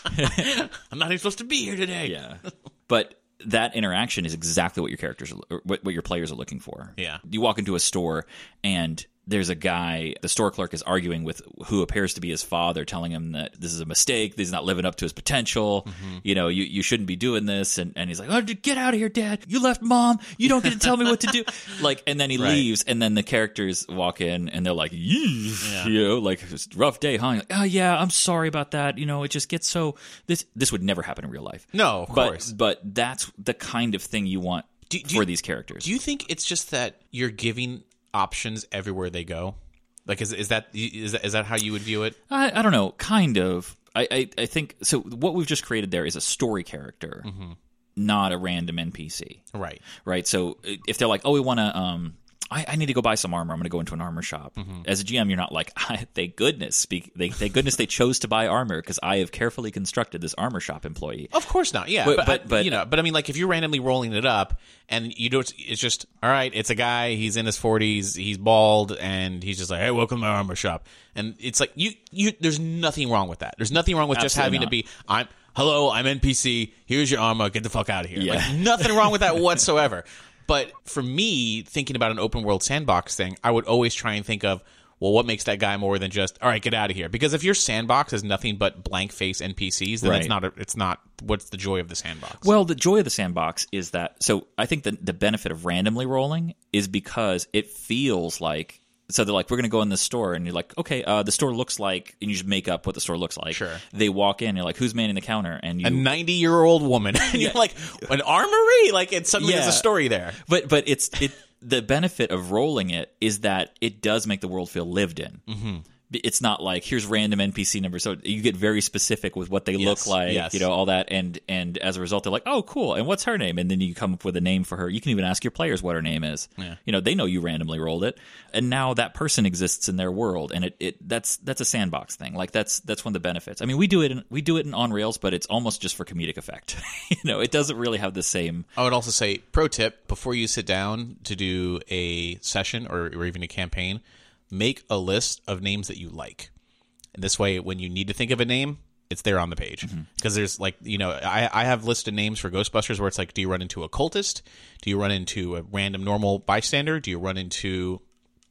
Speaker 8: I'm not even supposed to be here today.
Speaker 7: Yeah. But that interaction is exactly what your characters, are, what, what your players are looking for.
Speaker 8: Yeah.
Speaker 7: You walk into a store and there's a guy, the store clerk is arguing with who appears to be his father, telling him that this is a mistake, that he's not living up to his potential. Mm-hmm. You know, you, you shouldn't be doing this. And, and he's like, oh, get out of here, Dad. You left Mom. You don't get to tell me what to do. Like, and then he
Speaker 8: right.
Speaker 7: leaves, and then the characters walk in and they're like, yeah. you know, like, it's a rough day, huh? You're like, oh, yeah, I'm sorry about that. You know, it just gets so, this this would never happen in real life.
Speaker 8: No, of
Speaker 7: but,
Speaker 8: course.
Speaker 7: But that's the kind of thing you want do, do for
Speaker 8: you,
Speaker 7: these characters.
Speaker 8: Do you think it's just that you're giving options everywhere they go? Like, is is that is that, is that how you would view it?
Speaker 7: I, I don't know, kind of. I, I, I think so. What we've just created there is a story character, mm-hmm. not a random N P C.
Speaker 8: Right.
Speaker 7: Right. So if they're like, oh, we want to, um, I, I need to go buy some armor. I'm going to go into an armor shop. Mm-hmm. As a G M, you're not like, I, thank goodness, speak, they, thank goodness they chose to buy armor because I have carefully constructed this armor shop employee.
Speaker 8: Of course not. Yeah,
Speaker 7: but
Speaker 8: but,
Speaker 7: but, but
Speaker 8: you know, but I mean, like if you're randomly rolling it up and you don't, it's just all right. It's a guy. He's in his forties. He's bald, and he's just like, hey, welcome to my armor shop. And it's like you, you. There's nothing wrong with that. There's nothing wrong with
Speaker 7: Absolutely
Speaker 8: just having
Speaker 7: not.
Speaker 8: to be. I'm hello. I'm N P C. Here's your armor. Get the fuck out of here.
Speaker 7: Yeah.
Speaker 8: Like, nothing wrong with that whatsoever. But for me, thinking about an open world sandbox thing, I would always try and think of, well, what makes that guy more than just, all right, get out of here? Because if your sandbox is nothing but blank face N P Cs, then
Speaker 7: right.
Speaker 8: it's not. A, it's not. What's the joy of the sandbox?
Speaker 7: Well, the joy of the sandbox is that. So I think the the benefit of randomly rolling is because it feels like So they're like, we're going to go in this store. And you're like, okay, uh, the store looks like, and you just make up what the store looks like.
Speaker 8: Sure.
Speaker 7: They walk in, you're like, who's manning the counter? And you,
Speaker 8: a ninety-year-old woman. And you're like, an armory? Like, it suddenly
Speaker 7: Yeah.
Speaker 8: there's a story there.
Speaker 7: But but it's it. The benefit of rolling it is that it does make the world feel lived in. Mm-hmm. It's not like here's random N P C numbers. So you get very specific with what they
Speaker 8: Yes,
Speaker 7: look like,
Speaker 8: yes.
Speaker 7: you know, all that. And and as a result, they're like, oh, cool. And what's her name? And then you come up with a name for her. You can even ask your players what her name is.
Speaker 8: Yeah.
Speaker 7: You know, they know you randomly rolled it, and now that person exists in their world. And it, it that's that's a sandbox thing. Like that's that's one of the benefits. I mean, we do it in, we do it in on Rails, but it's almost just for comedic effect. You know, it doesn't really have the same.
Speaker 8: I would also say, pro tip, before you sit down to do a session or, or even a campaign, make a list of names that you like. And this way, when you need to think of a name, it's there on the page. Because mm-hmm. there's like, you know, I, I have listed names for Ghostbusters where it's like, do you run into a cultist? Do you run into a random normal bystander? Do you run into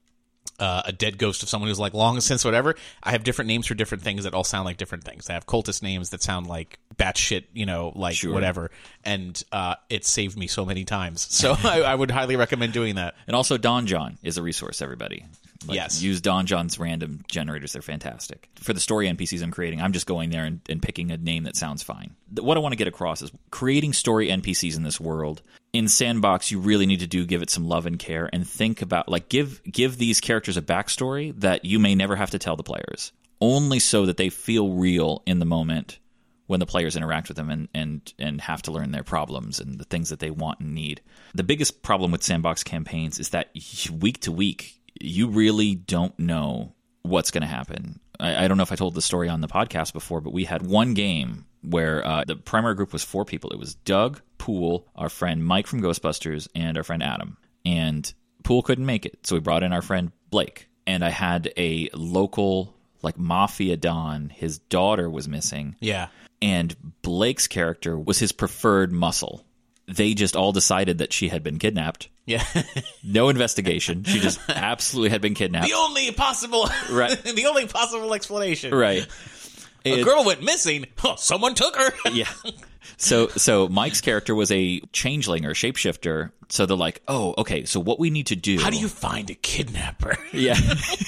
Speaker 8: uh, a dead ghost of someone who's like long since whatever? I have different names for different things that all sound like different things. I have cultist names that sound like batshit, you know, like
Speaker 7: Sure.
Speaker 8: whatever. And uh, it saved me so many times. So I, I would highly recommend doing that.
Speaker 7: And also, Don John is a resource, everybody. Like,
Speaker 8: yes.
Speaker 7: Use Don John's random generators. They're fantastic. For the story N P Cs I'm creating, I'm just going there and, and picking a name that sounds fine. What I want to get across is creating story N P Cs in this world. In Sandbox, you really need to do give it some love and care and think about, like, give give these characters a backstory that you may never have to tell the players, only so that they feel real in the moment when the players interact with them and, and, and have to learn their problems and the things that they want and need. The biggest problem with Sandbox campaigns is that week to week, you really don't know what's going to happen. I, I don't know if I told the story on the podcast before, but we had one game where uh, the primary group was four people. It was Doug, Poole, our friend Mike from Ghostbusters, and our friend Adam. And Poole couldn't make it, so we brought in our friend Blake. And I had a local, like, mafia don. His daughter was missing.
Speaker 8: Yeah.
Speaker 7: And Blake's character was his preferred muscle. They just all decided that she had been kidnapped.
Speaker 8: Yeah.
Speaker 7: No investigation. She just absolutely had been kidnapped.
Speaker 8: The only possible,
Speaker 7: Right.
Speaker 8: the only possible explanation.
Speaker 7: Right.
Speaker 8: A
Speaker 7: It-
Speaker 8: girl went missing. Huh, someone took her.
Speaker 7: Yeah. So so Mike's character was a changeling or shapeshifter. So they're like, oh, okay, so what we need to do.
Speaker 8: How do you find a kidnapper?
Speaker 7: Yeah.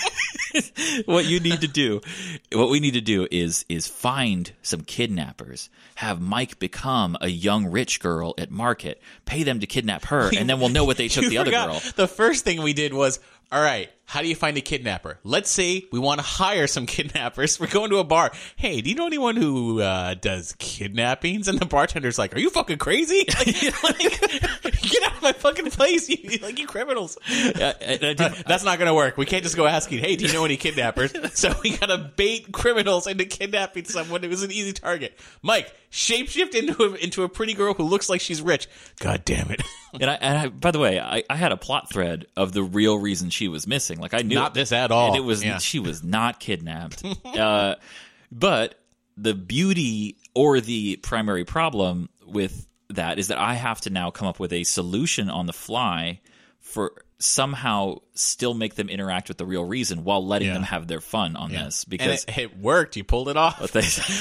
Speaker 7: What you need to do, what we need to do is is find some kidnappers, have Mike become a young rich girl at market, pay them to kidnap her, and then we'll know what they took
Speaker 8: You
Speaker 7: the other
Speaker 8: forgot.
Speaker 7: girl.
Speaker 8: The first thing we did was, all right, how do you find a kidnapper? Let's say we want to hire some kidnappers. We're going to a bar. Hey, do you know anyone who uh, does kidnappings? And the bartender's like, are you fucking crazy? Like, like, get out of my fucking place, you, like you criminals.
Speaker 7: Uh, and I did-
Speaker 8: That's not going to work. We can't just go asking, hey, do you know any kidnappers? So we got to bait criminals into kidnapping someone. It was an easy target. Mike, shapeshift into a, into a pretty girl who looks like she's rich. God damn it.
Speaker 7: And I, and I, by the way, I, I had a plot thread of the real reason she was missing. Like I knew
Speaker 8: Not this at all.
Speaker 7: And it was
Speaker 8: Yeah.
Speaker 7: she was not kidnapped. uh, but the beauty or the primary problem with that is that I have to now come up with a solution on the fly for somehow still make them interact with the real reason while letting
Speaker 8: Yeah.
Speaker 7: them have their fun on
Speaker 8: Yeah.
Speaker 7: this.
Speaker 8: And
Speaker 7: Because
Speaker 8: it, it worked. You pulled it off.
Speaker 7: but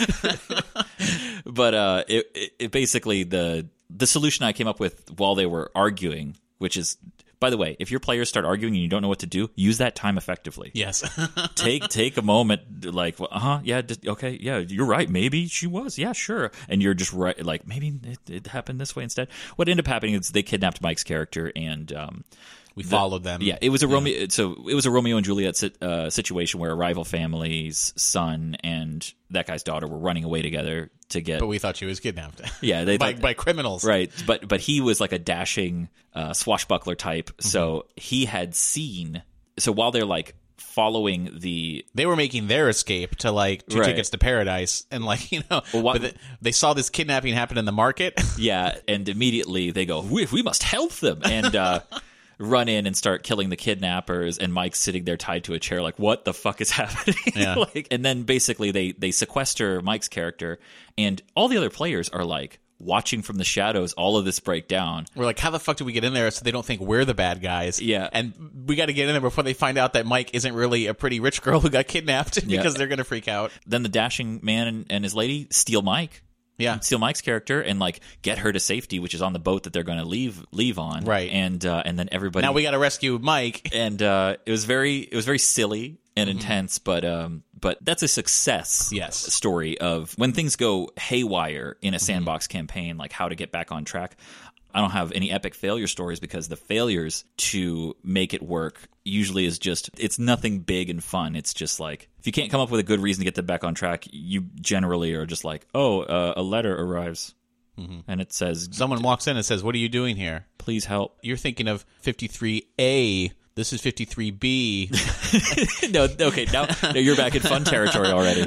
Speaker 7: they, but uh, it, it, it basically the the solution I came up with while they were arguing, which is, by the way, if your players start arguing and you don't know what to do, use that time effectively.
Speaker 8: Yes.
Speaker 7: take take a moment, like, well, uh huh, yeah, just, okay, yeah, you're right. Maybe she was, yeah, sure, and you're just right, like maybe it, it happened this way instead. What ended up happening is they kidnapped Mike's character and. Um,
Speaker 8: We
Speaker 7: The-
Speaker 8: followed them.
Speaker 7: Yeah, it was a Romeo. So it was a Romeo and Juliet sit, uh, situation where a rival family's son and that guy's daughter were running away together to get.
Speaker 8: But we thought she was kidnapped.
Speaker 7: Yeah, they
Speaker 8: by,
Speaker 7: thought-
Speaker 8: by criminals.
Speaker 7: Right, but but he was like a dashing uh, swashbuckler type.
Speaker 8: Mm-hmm.
Speaker 7: So he had seen. So while they're like following the
Speaker 8: They were making their escape to like two
Speaker 7: Right.
Speaker 8: tickets to paradise, and like you know,
Speaker 7: Well, what-
Speaker 8: but they, they saw this kidnapping happen in the market.
Speaker 7: yeah, and immediately they go, we, we must help them, and uh, run in and start killing the kidnappers. And Mike's sitting there tied to a chair, like, what the fuck is happening?
Speaker 8: Yeah.
Speaker 7: Like, and then basically they they sequester Mike's character, and all the other players are like watching from the shadows all of this break down.
Speaker 8: We're like, how the fuck do we get in there so they don't think we're the bad guys?
Speaker 7: Yeah.
Speaker 8: and we got to get in there before they find out that Mike isn't really a pretty rich girl who got kidnapped because
Speaker 7: Yeah.
Speaker 8: they're gonna freak out.
Speaker 7: Then the dashing man and, and his lady steal Mike.
Speaker 8: Yeah.
Speaker 7: steal Mike's character and like get her to safety, which is on the boat that they're going to leave leave on.
Speaker 8: Right.
Speaker 7: And uh, and then everybody
Speaker 8: Now we got to rescue Mike.
Speaker 7: And uh, it was very it was very silly and intense, but um, but that's a success
Speaker 8: Yes.
Speaker 7: story of when things go haywire in a sandbox campaign, like how to get back on track. I don't have any epic failure stories because the failures to make it work usually is just, it's nothing big and fun. It's just like, if you can't come up with a good reason to get them back on track, you generally are just like, oh, uh, a letter arrives. Mm-hmm. And it says...
Speaker 8: Someone walks in and says, what are you doing here?
Speaker 7: Please help.
Speaker 8: You're thinking of fifty-three A. This is fifty-three B.
Speaker 7: no, okay, now, now you're back in fun territory already.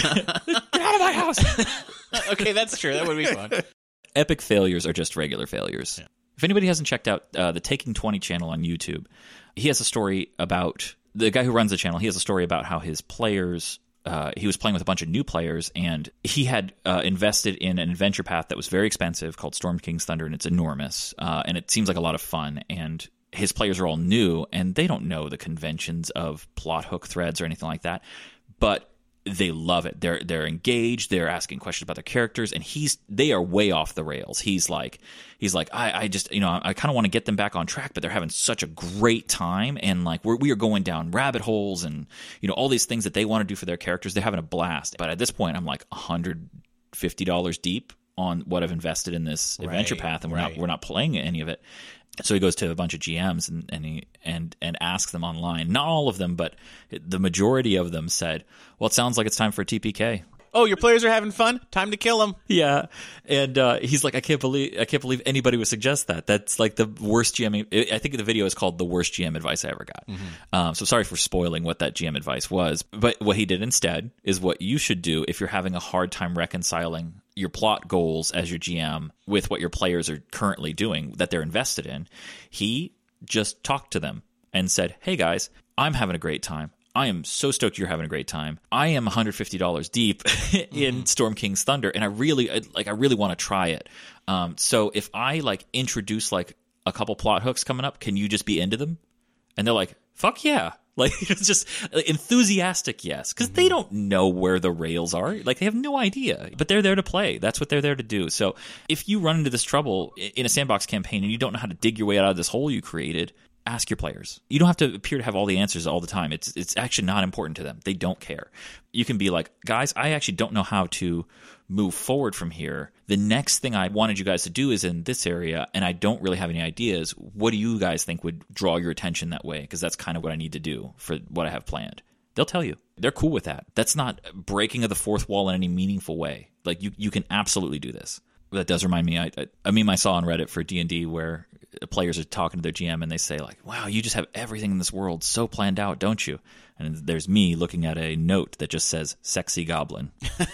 Speaker 7: Get out of my house!
Speaker 8: Okay, that's true. That would be fun.
Speaker 7: Epic failures are just regular failures. Yeah. If anybody hasn't checked out uh, the Taking twenty channel on YouTube, he has a story about, the guy who runs the channel, he has a story about how his players, uh, he was playing with a bunch of new players, and he had uh, invested in an adventure path that was very expensive called Storm King's Thunder, and it's enormous, uh, and it seems like a lot of fun, and his players are all new, and they don't know the conventions of plot hook threads or anything like that, but they love it. They're they're engaged. They're asking questions about their characters, and he's they are way off the rails. He's like he's like I, I just you know I, I kind of want to get them back on track, but they're having such a great time, and like we're we are going down rabbit holes, and you know all these things that they want to do for their characters. They're having a blast. But at this point, I'm like one hundred fifty dollars deep on what I've invested in this adventure
Speaker 8: right,
Speaker 7: path, and we're
Speaker 8: right.
Speaker 7: not we're not playing any of it. So he goes to a bunch of G Ms and and, he, and and asks them online. Not all of them, but the majority of them said, "Well, it sounds like it's time for a T P K."
Speaker 8: Oh, your players are having fun? Time to kill them.
Speaker 7: Yeah, and uh, he's like, "I can't believe I can't believe anybody would suggest that. That's like the worst G M. I think the video is called "The Worst G M Advice I Ever Got." Mm-hmm. Um, so sorry for spoiling what that G M advice was. But what he did instead is what you should do if you're having a hard time reconciling your plot goals as your G M with what your players are currently doing that they're invested in. He just talked to them and said, "Hey guys, I'm having a great time. I am so stoked you're having a great time. I am one hundred fifty dollars deep in mm-hmm. Storm King's Thunder, and I really like. I really want to try it. Um, so if I like introduce like a couple plot hooks coming up, can you just be into them?" And they're like, "Fuck yeah!" Like it's just like, enthusiastic, yes, because mm-hmm. they don't know where the rails are. Like they have no idea, but they're there to play. That's what they're there to do. So if you run into this trouble in a sandbox campaign and you don't know how to dig your way out of this hole you created, ask your players. You don't have to appear to have all the answers all the time. It's it's actually not important to them. They don't care. You can be like, guys, I actually don't know how to move forward from here. The next thing I wanted you guys to do is in this area, and I don't really have any ideas. What do you guys think would draw your attention that way? Because that's kind of what I need to do for what I have planned. They'll tell you. They're cool with that. That's not breaking of the fourth wall in any meaningful way. Like you, you can absolutely do this. That does remind me, I, I, a meme I saw on Reddit for D and D where players are talking to their G M and they say like, wow, you just have everything in this world so planned out, don't you? And there's me looking at a note that just says, sexy goblin.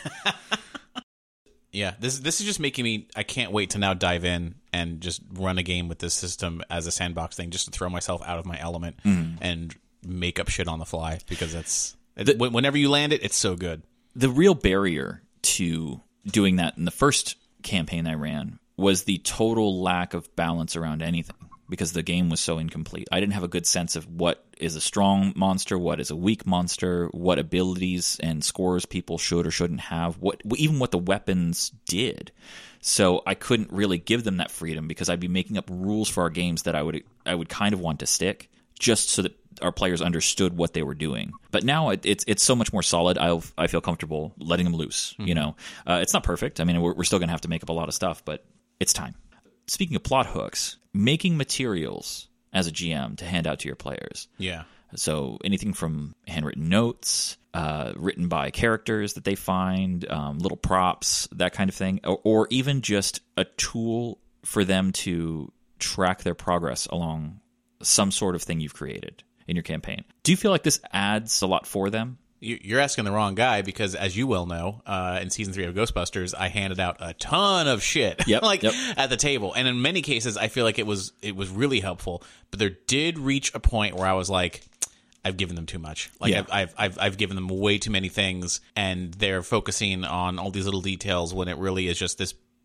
Speaker 8: Yeah, this this is just making me, I can't wait to now dive in and just run a game with this system as a sandbox thing, just to throw myself out of my element mm. and make up shit on the fly, because that's, the, whenever you land it, it's so good.
Speaker 7: The real barrier to doing that in the first campaign I ran was the total lack of balance around anything, because the game was so incomplete. I didn't have a good sense of what is a strong monster, what is a weak monster, what abilities and scores people should or shouldn't have, what even what the weapons did. So I couldn't really give them that freedom, because I'd be making up rules for our games that I would I would kind of want to stick, just so that our players understood what they were doing. But now it, it's it's so much more solid. I I feel comfortable letting them loose. Mm-hmm. You know, uh, it's not perfect. I mean, we're, we're still going to have to make up a lot of stuff, but it's time. Speaking of plot hooks, making materials as a G M to hand out to your players.
Speaker 8: Yeah.
Speaker 7: So anything from handwritten notes, uh, written by characters that they find, um, little props, that kind of thing, or, or even just a tool for them to track their progress along some sort of thing you've created in your campaign. Do you feel like this adds a lot for them?
Speaker 8: You're asking the wrong guy, because as you well know, uh, in season three of Ghostbusters, I handed out a ton of shit
Speaker 7: yep,
Speaker 8: like
Speaker 7: yep.
Speaker 8: at the table. And in many cases, I feel like it was it was really helpful. But there did reach a point where I was like, I've given them too much. Like
Speaker 7: yeah.
Speaker 8: I've, I've I've I've given them way too many things, and they're focusing on all these little details when it really is just this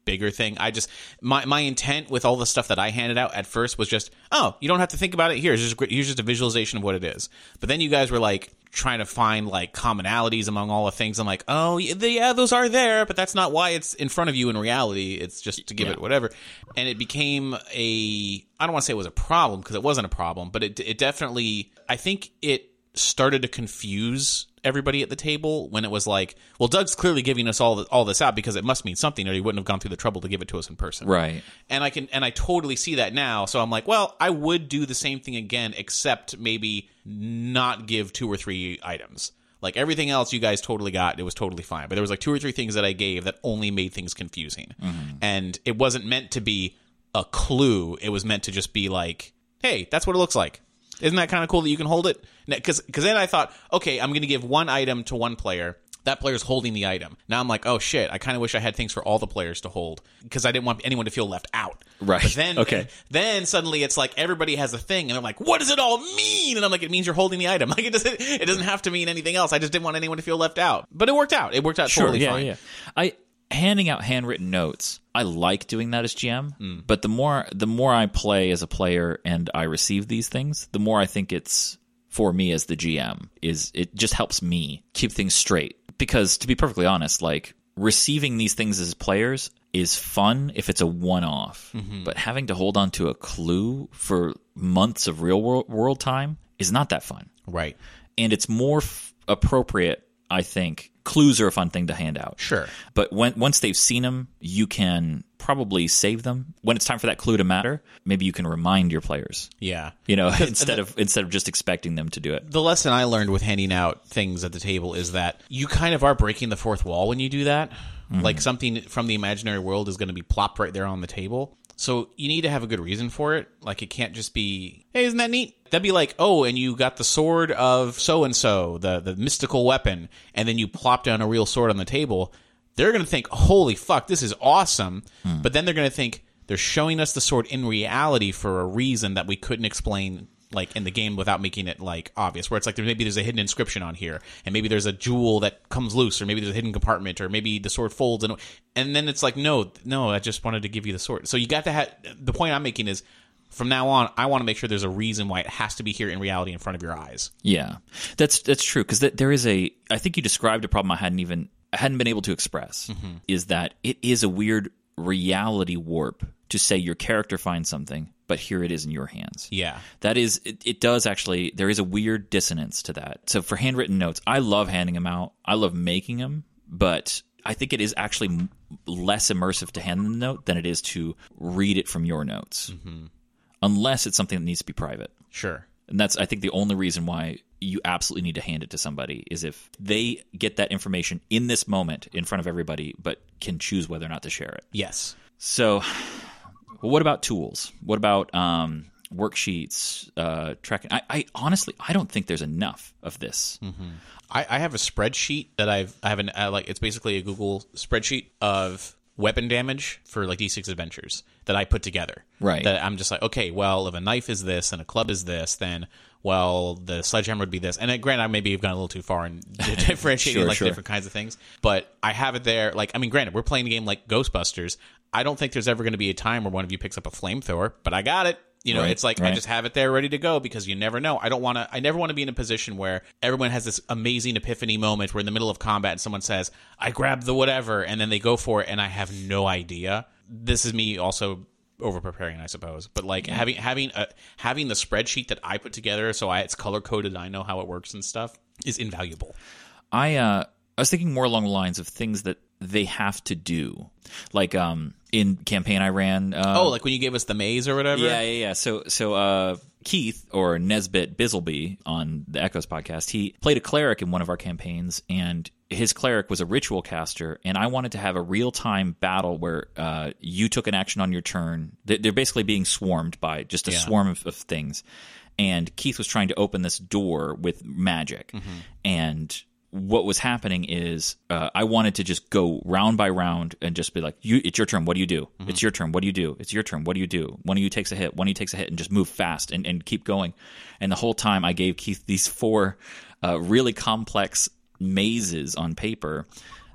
Speaker 8: bigger thing. I just my my intent with all the stuff that I handed out at first was just, oh, you don't have to think about it. Here's just here's just a visualization of what it is. But then you guys were like trying to find like commonalities among all the things. I'm like, oh yeah, those are there, but that's not why it's in front of you in reality. It's just to give yeah. it whatever. And it became a, I don't want to say it was a problem because it wasn't a problem, but it it definitely, I think it started to confuse everybody at the table when it was like, well, Doug's clearly giving us all the, all this out because it must mean something, or he wouldn't have gone through the trouble to give it to us in person.
Speaker 7: Right.
Speaker 8: And I can and I totally see that now. So I'm like, well, I would do the same thing again, except maybe not give two or three items. Like everything else you guys totally got, it was totally fine. But there was like two or three things that I gave that only made things confusing. Mm-hmm. And it wasn't meant to be a clue. It was meant to just be like, hey, that's what it looks like. Isn't that kind of cool that you can hold it? Because then I thought, okay, I'm going to give one item to one player. That player's holding the item. Now I'm like, oh, shit, I kind of wish I had things for all the players to hold because I didn't want anyone to feel left out.
Speaker 7: Right.
Speaker 8: But then,
Speaker 7: okay.
Speaker 8: then suddenly it's like everybody has a thing, and I'm like, what does it all mean? And I'm like, it means you're holding the item. Like it doesn't, it doesn't have to mean anything else. I just didn't want anyone to feel left out. But it worked out. It worked out
Speaker 7: sure,
Speaker 8: totally
Speaker 7: yeah,
Speaker 8: fine.
Speaker 7: Yeah. I handing out handwritten notes, I like doing that as G M, mm. but the more the more I play as a player and I receive these things, the more I think it's, for me as the G M, is it just helps me keep things straight. Because to be perfectly honest, like receiving these things as players is fun if it's a one-off, mm-hmm. but having to hold on to a clue for months of real world, world time is not that fun.
Speaker 8: Right.
Speaker 7: And it's more f- appropriate, I think. Clues are a fun thing to hand out.
Speaker 8: Sure.
Speaker 7: But when once they've seen them, you can probably save them. When it's time for that clue to matter, maybe you can remind your players.
Speaker 8: Yeah.
Speaker 7: You know, instead of instead of just expecting them to do it.
Speaker 8: The lesson I learned with handing out things at the table is that you kind of are breaking the fourth wall when you do that. Mm-hmm. Like something from the imaginary world is going to be plopped right there on the table. So you need to have a good reason for it. Like it can't just be, hey, isn't that neat? That'd be like, oh, and you got the sword of so-and-so, the, the mystical weapon, and then you plop down a real sword on the table. They're going to think, holy fuck, this is awesome. Hmm. But then they're going to think, they're showing us the sword in reality for a reason that we couldn't explain like in the game without making it like obvious, where it's like there maybe there's a hidden inscription on here, and maybe there's a jewel that comes loose, or maybe there's a hidden compartment, or maybe the sword folds, and and then it's like no, no, I just wanted to give you the sword. So you got to have the point I'm making is from now on, I want to make sure there's a reason why it has to be here in reality in front of your eyes.
Speaker 7: Yeah, that's that's true because th- there is a. I think you described a problem I hadn't even I hadn't been able to express. Mm-hmm. Is that it is a weird reality warp to say your character finds something, but here it is in your hands.
Speaker 8: Yeah.
Speaker 7: That is, it, it does actually, there is a weird dissonance to that. So for handwritten notes, I love handing them out. I love making them, but I think it is actually m- less immersive to hand them the note than it is to read it from your notes. Mm-hmm. Unless it's something that needs to be private.
Speaker 8: Sure.
Speaker 7: And that's, I think, the only reason why you absolutely need to hand it to somebody is if they get that information in this moment in front of everybody, but can choose whether or not to share it.
Speaker 8: Yes.
Speaker 7: So, well, what about tools? What about um, worksheets, uh, tracking? I, I honestly, I don't think there's enough of this.
Speaker 8: Mm-hmm. I, I have a spreadsheet that I've, I have an, uh, like, it's basically a Google spreadsheet of weapon damage for like D six Adventures that I put together.
Speaker 7: Right.
Speaker 8: That I'm just like, okay, well, if a knife is this and a club is this, then, well, the sledgehammer would be this. And then, granted, I maybe have gone a little too far in differentiating
Speaker 7: sure,
Speaker 8: like
Speaker 7: sure.
Speaker 8: different kinds of things. But I have it there. Like, I mean, granted, we're playing a game like Ghostbusters. I don't think there's ever going to be a time where one of you picks up a flamethrower, but I got it. You know,
Speaker 7: right,
Speaker 8: it's like
Speaker 7: right.
Speaker 8: I just have it there ready to go because you never know. I don't want to. I never want to be in a position where everyone has this amazing epiphany moment where in the middle of combat and someone says, "I grabbed the whatever," and then they go for it, and I have no idea. This is me also over preparing, I suppose. But like yeah. having having a, having the spreadsheet that I put together, so I, it's color coded, I know how it works and stuff, is invaluable.
Speaker 7: I uh, I was thinking more along the lines of things that they have to do, like um. in campaign I ran. Uh,
Speaker 8: oh, like when you gave us the maze or whatever?
Speaker 7: Yeah, yeah, yeah. So, so uh, Keith, or Nesbitt Bizzleby on the Echoes podcast, he played a cleric in one of our campaigns, and his cleric was a ritual caster, and I wanted to have a real-time battle where uh, you took an action on your turn. They're basically being swarmed by just a yeah. swarm of, of things, and Keith was trying to open this door with magic, mm-hmm. and what was happening is uh, I wanted to just go round by round and just be like, "You, it's your turn. What do you do? Mm-hmm. It's your turn. What do you do? It's your turn. What do you do?" One of you takes a hit. One of you takes a hit, and just move fast and, and keep going. And the whole time, I gave Keith these four uh, really complex mazes on paper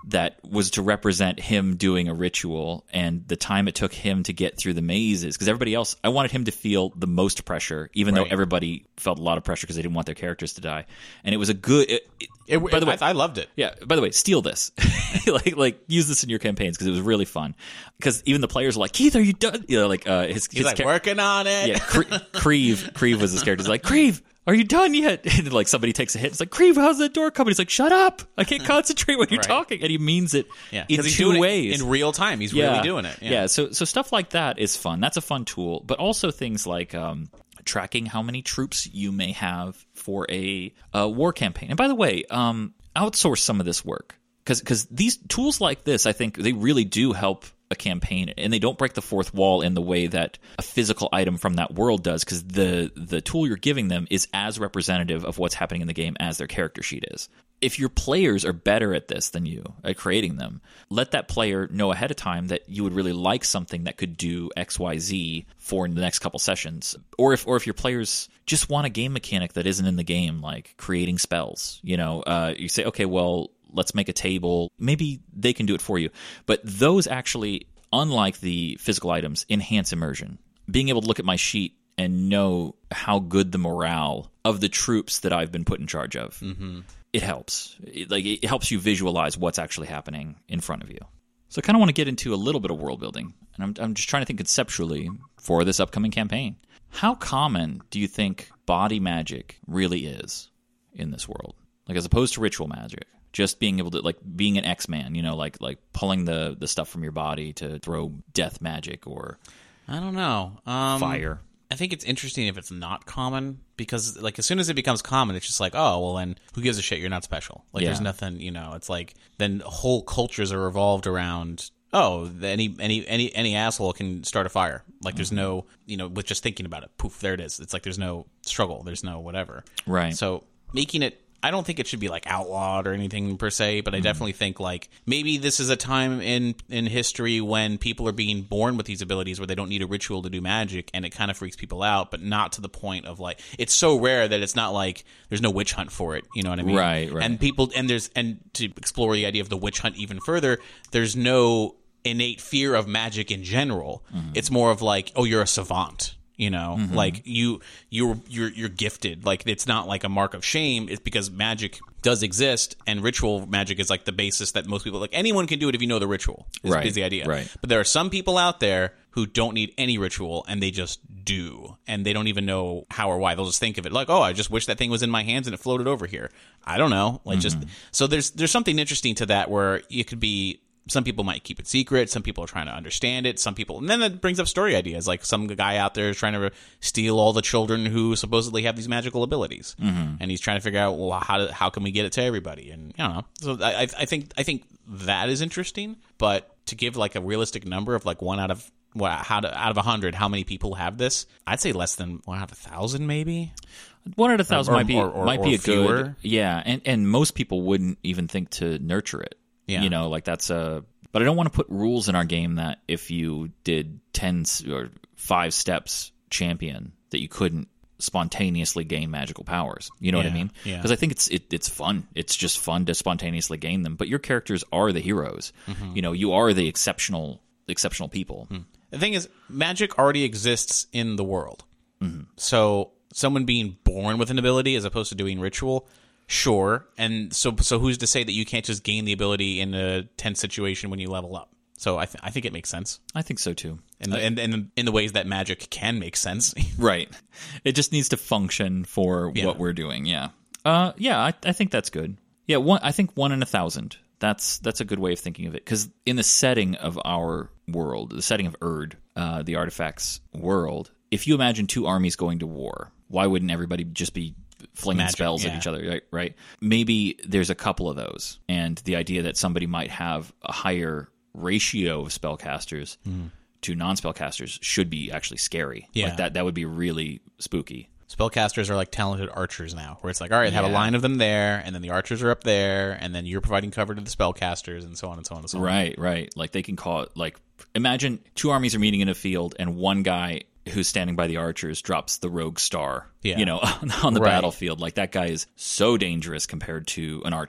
Speaker 7: that was to represent him doing a ritual and the time it took him to get through the mazes. Because everybody else, I wanted him to feel the most pressure, even
Speaker 8: Right.
Speaker 7: though everybody felt a lot of pressure because they didn't want their characters to die. And it was a good. It, it,
Speaker 8: It,
Speaker 7: by the way,
Speaker 8: I, I loved it.
Speaker 7: yeah. By the way, steal this, like like use this in your campaigns because it was really fun. Because even the players were like, "Keith, are you done?" You know, like uh, his,
Speaker 8: He's
Speaker 7: his
Speaker 8: like
Speaker 7: char-
Speaker 8: working on it.
Speaker 7: Yeah, Cre- Creve. Creve was his character. He's like, Creve, are you done yet? And like somebody takes a hit. It's like, Creve, how's that door coming? He's like, shut up! I can't concentrate when you're
Speaker 8: Right.
Speaker 7: talking. And he means it
Speaker 8: Yeah,
Speaker 7: in
Speaker 8: 'cause he's
Speaker 7: two
Speaker 8: doing
Speaker 7: ways
Speaker 8: it in real time. He's really doing it.
Speaker 7: Yeah.
Speaker 8: Yeah.
Speaker 7: So so stuff like that is fun. That's a fun tool. But also things like um, tracking how many troops you may have for a, a war campaign. And by the way, um, outsource some of this work because because these tools like this, I think they really do help a campaign, and they don't break the fourth wall in the way that a physical item from that world does, because the the tool you're giving them is as representative of what's happening in the game as their character sheet is. If your players are better at this than you, at creating them, let that player know ahead of time that you would really like something that could do X Y Z for the next couple sessions. Or if or if your players just want a game mechanic that isn't in the game, like creating spells, you know, uh, you say, okay, well, let's make a table. Maybe they can do it for you. But those actually, unlike the physical items, enhance immersion. Being able to look at my sheet and know how good the morale of the troops that I've been put in charge of, mm-hmm. it helps. It, like it helps you visualize what's actually happening in front of you. So I kind of want to get into a little bit of world building, and I'm, I'm just trying to think conceptually for this upcoming campaign. How common do you think body magic really is in this world? Like as opposed to ritual magic? Just being able to, like, being an X-Man, you know, like like pulling the, the stuff from your body to throw death magic or
Speaker 8: I don't know. Um,
Speaker 7: fire.
Speaker 8: I think it's interesting if it's not common, because, like, as soon as it becomes common, it's just like, oh, well, then who gives a shit? You're not special. Like,
Speaker 7: Yeah.
Speaker 8: there's nothing, you know, it's like, then whole cultures are revolved around, oh, any any any any asshole can start a fire. Like, there's no, you know, with just thinking about it, poof, there it is. It's like there's no struggle. There's no whatever.
Speaker 7: Right.
Speaker 8: So making it, I don't think it should be like outlawed or anything per se, but I definitely think like maybe this is a time in in history when people are being born with these abilities where they don't need a ritual to do magic, and it kind of freaks people out, but not to the point of like, it's so rare that it's not like there's no witch hunt for it. You know what I mean?
Speaker 7: Right, right.
Speaker 8: And people, and there's, and to explore the idea of the witch hunt even further, there's no innate fear of magic in general. Mm-hmm. It's more of like, oh, you're a savant. You know, mm-hmm. like you, you're, you're, you're gifted. Like it's not like a mark of shame. It's because magic does exist, and ritual magic is like the basis that most people, like anyone can do it if you know the ritual. Is,
Speaker 7: right,
Speaker 8: is the idea.
Speaker 7: Right.
Speaker 8: But there are some people out there who don't need any ritual, and they just do, and they don't even know how or why. They'll just think of it like, oh, I just wish that thing was in my hands and it floated over here. I don't know. Like mm-hmm. just so there's there's something interesting to that where you could be. Some people might keep it secret. Some people are trying to understand it. Some people, and then it brings up story ideas. Like some guy out there is trying to steal all the children who supposedly have these magical abilities, mm-hmm. and he's trying to figure out, well, how do, how can we get it to everybody? And I don't know. So I, I think I think that is interesting. But to give like a realistic number of like one out of well, how to, out of a hundred, how many people have this? I'd say less than one out of a thousand, maybe.
Speaker 7: One out of a thousand
Speaker 8: or,
Speaker 7: might be
Speaker 8: or, or,
Speaker 7: might
Speaker 8: or
Speaker 7: be a
Speaker 8: fewer.
Speaker 7: good, yeah, and and most people wouldn't even think to nurture it.
Speaker 8: Yeah.
Speaker 7: You know, like that's a. But I don't want to put rules in our game that if you did ten or five steps champion, that you couldn't spontaneously gain magical powers. You know
Speaker 8: yeah,
Speaker 7: what I mean?
Speaker 8: Yeah.
Speaker 7: Because I think it's it, it's fun. It's just fun to spontaneously gain them. But your characters are the heroes. Mm-hmm. You know, you are the exceptional exceptional people.
Speaker 8: Mm. The thing is, magic already exists in the world. Mm-hmm. So someone being born with an ability as opposed to doing ritual. Sure, and so so who's to say that you can't just gain the ability in a tense situation when you level up? So I th- I think it makes sense.
Speaker 7: I think so too,
Speaker 8: and and in, in the ways that magic can make sense.
Speaker 7: Right. It just needs to function for
Speaker 8: yeah.
Speaker 7: what we're doing. Yeah. Uh. Yeah. I, I think that's good. Yeah. One. I think one in a thousand. That's that's a good way of thinking of it, because in the setting of our world, the setting of Erd, uh, the artifacts world, if you imagine two armies going to war, why wouldn't everybody just be flinging
Speaker 8: Magic,
Speaker 7: spells
Speaker 8: yeah.
Speaker 7: at each other, right, right? Maybe there's a couple of those, and the idea that somebody might have a higher ratio of spellcasters mm. to non-spellcasters should be actually scary.
Speaker 8: Yeah.
Speaker 7: Like that that would be really spooky.
Speaker 8: Spellcasters are like talented archers now, where it's like, all right, have
Speaker 7: Yeah.
Speaker 8: a line of them there, and then the archers are up there, and then you're providing cover to the spellcasters, and so on and so on and so on.
Speaker 7: Right, right. Like they can call it, like, imagine two armies are meeting in a field, and one guy who's standing by the archers drops the rogue star,
Speaker 8: Yeah.
Speaker 7: you know, on, on the
Speaker 8: Right.
Speaker 7: battlefield. Like that guy is so dangerous compared to an archer.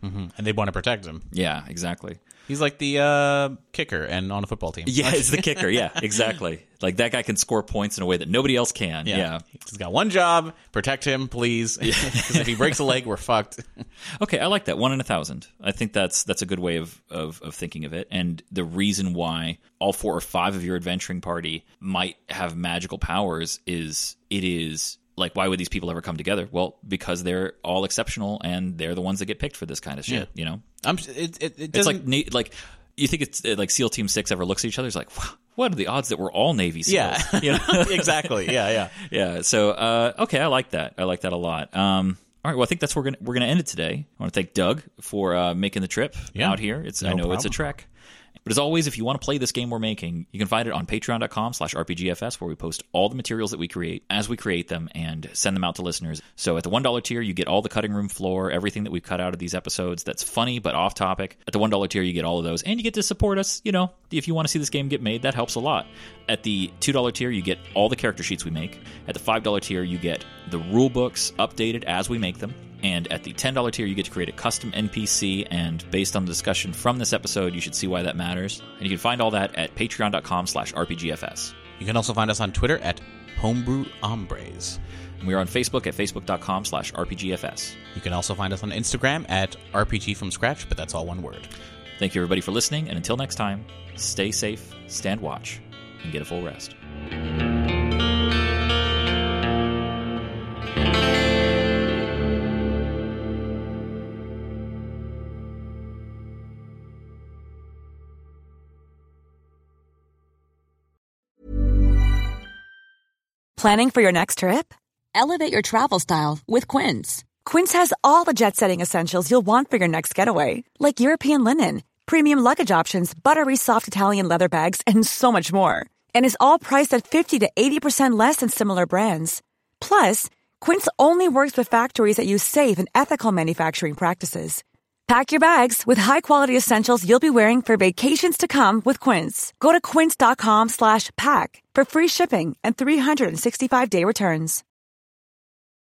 Speaker 8: Mm-hmm. And they want to protect him.
Speaker 7: Yeah, exactly.
Speaker 8: He's like the uh, kicker and on a football team.
Speaker 7: Yeah, it's the kicker. Yeah, exactly. Like that guy can score points in a way that nobody else can. Yeah. yeah.
Speaker 8: He's got one job. Protect him, please. Because if he breaks a leg, we're fucked.
Speaker 7: Okay, I like that. One in a thousand. I think that's that's a good way of, of, of thinking of it. And the reason why all four or five of your adventuring party might have magical powers is it is... Like, why would these people ever come together? Well, because they're all exceptional, and they're the ones that get picked for this kind of shit. Yeah. You know,
Speaker 8: I'm, it, it, it
Speaker 7: it's like like you think it's like SEAL Team Six ever looks at each other. It's like, wow, what are the odds that we're all Navy SEALs?
Speaker 8: Yeah,
Speaker 7: you know?
Speaker 8: Exactly. Yeah, yeah,
Speaker 7: yeah. So, uh, okay, I like that. I like that a lot. Um, all right, well, I think that's where we're gonna we're gonna end it today. I want to thank Doug for uh, making the trip yeah, out here. It's
Speaker 8: no
Speaker 7: I know
Speaker 8: problem.
Speaker 7: It's a trek. But as always, if you want to play this game we're making, you can find it on patreon.com slash rpgfs, where we post all the materials that we create as we create them and send them out to listeners. So at the one dollar tier, you get all the cutting room floor, everything that we've cut out of these episodes that's funny but off topic. At the one dollar tier, you get all of those. And you get to support us. You know, if you want to see this game get made, that helps a lot. At the two dollar tier, you get all the character sheets we make. At the five dollar tier, you get the rule books updated as we make them. And at the ten dollar tier, you get to create a custom N P C, and based on the discussion from this episode, you should see why that matters. And you can find all that at patreon.com slash rpgfs.
Speaker 8: You can also find us on Twitter at Homebrew Hombres.
Speaker 7: And we are on Facebook at facebook.com slash rpgfs.
Speaker 8: You can also find us on Instagram at rpg from scratch, but that's all one word.
Speaker 7: Thank you, everybody, for listening, and until next time, stay safe, stand watch, and get a full rest.
Speaker 10: Planning for your next trip? Elevate your travel style with Quince. Quince has all the jet-setting essentials you'll want for your next getaway, like European linen, premium luggage options, buttery soft Italian leather bags, and so much more. And is all priced at fifty to eighty percent less than similar brands. Plus, Quince only works with factories that use safe and ethical manufacturing practices. Pack your bags with high-quality essentials you'll be wearing for vacations to come with Quince. Go to quince.com slash pack for free shipping and three sixty-five day returns.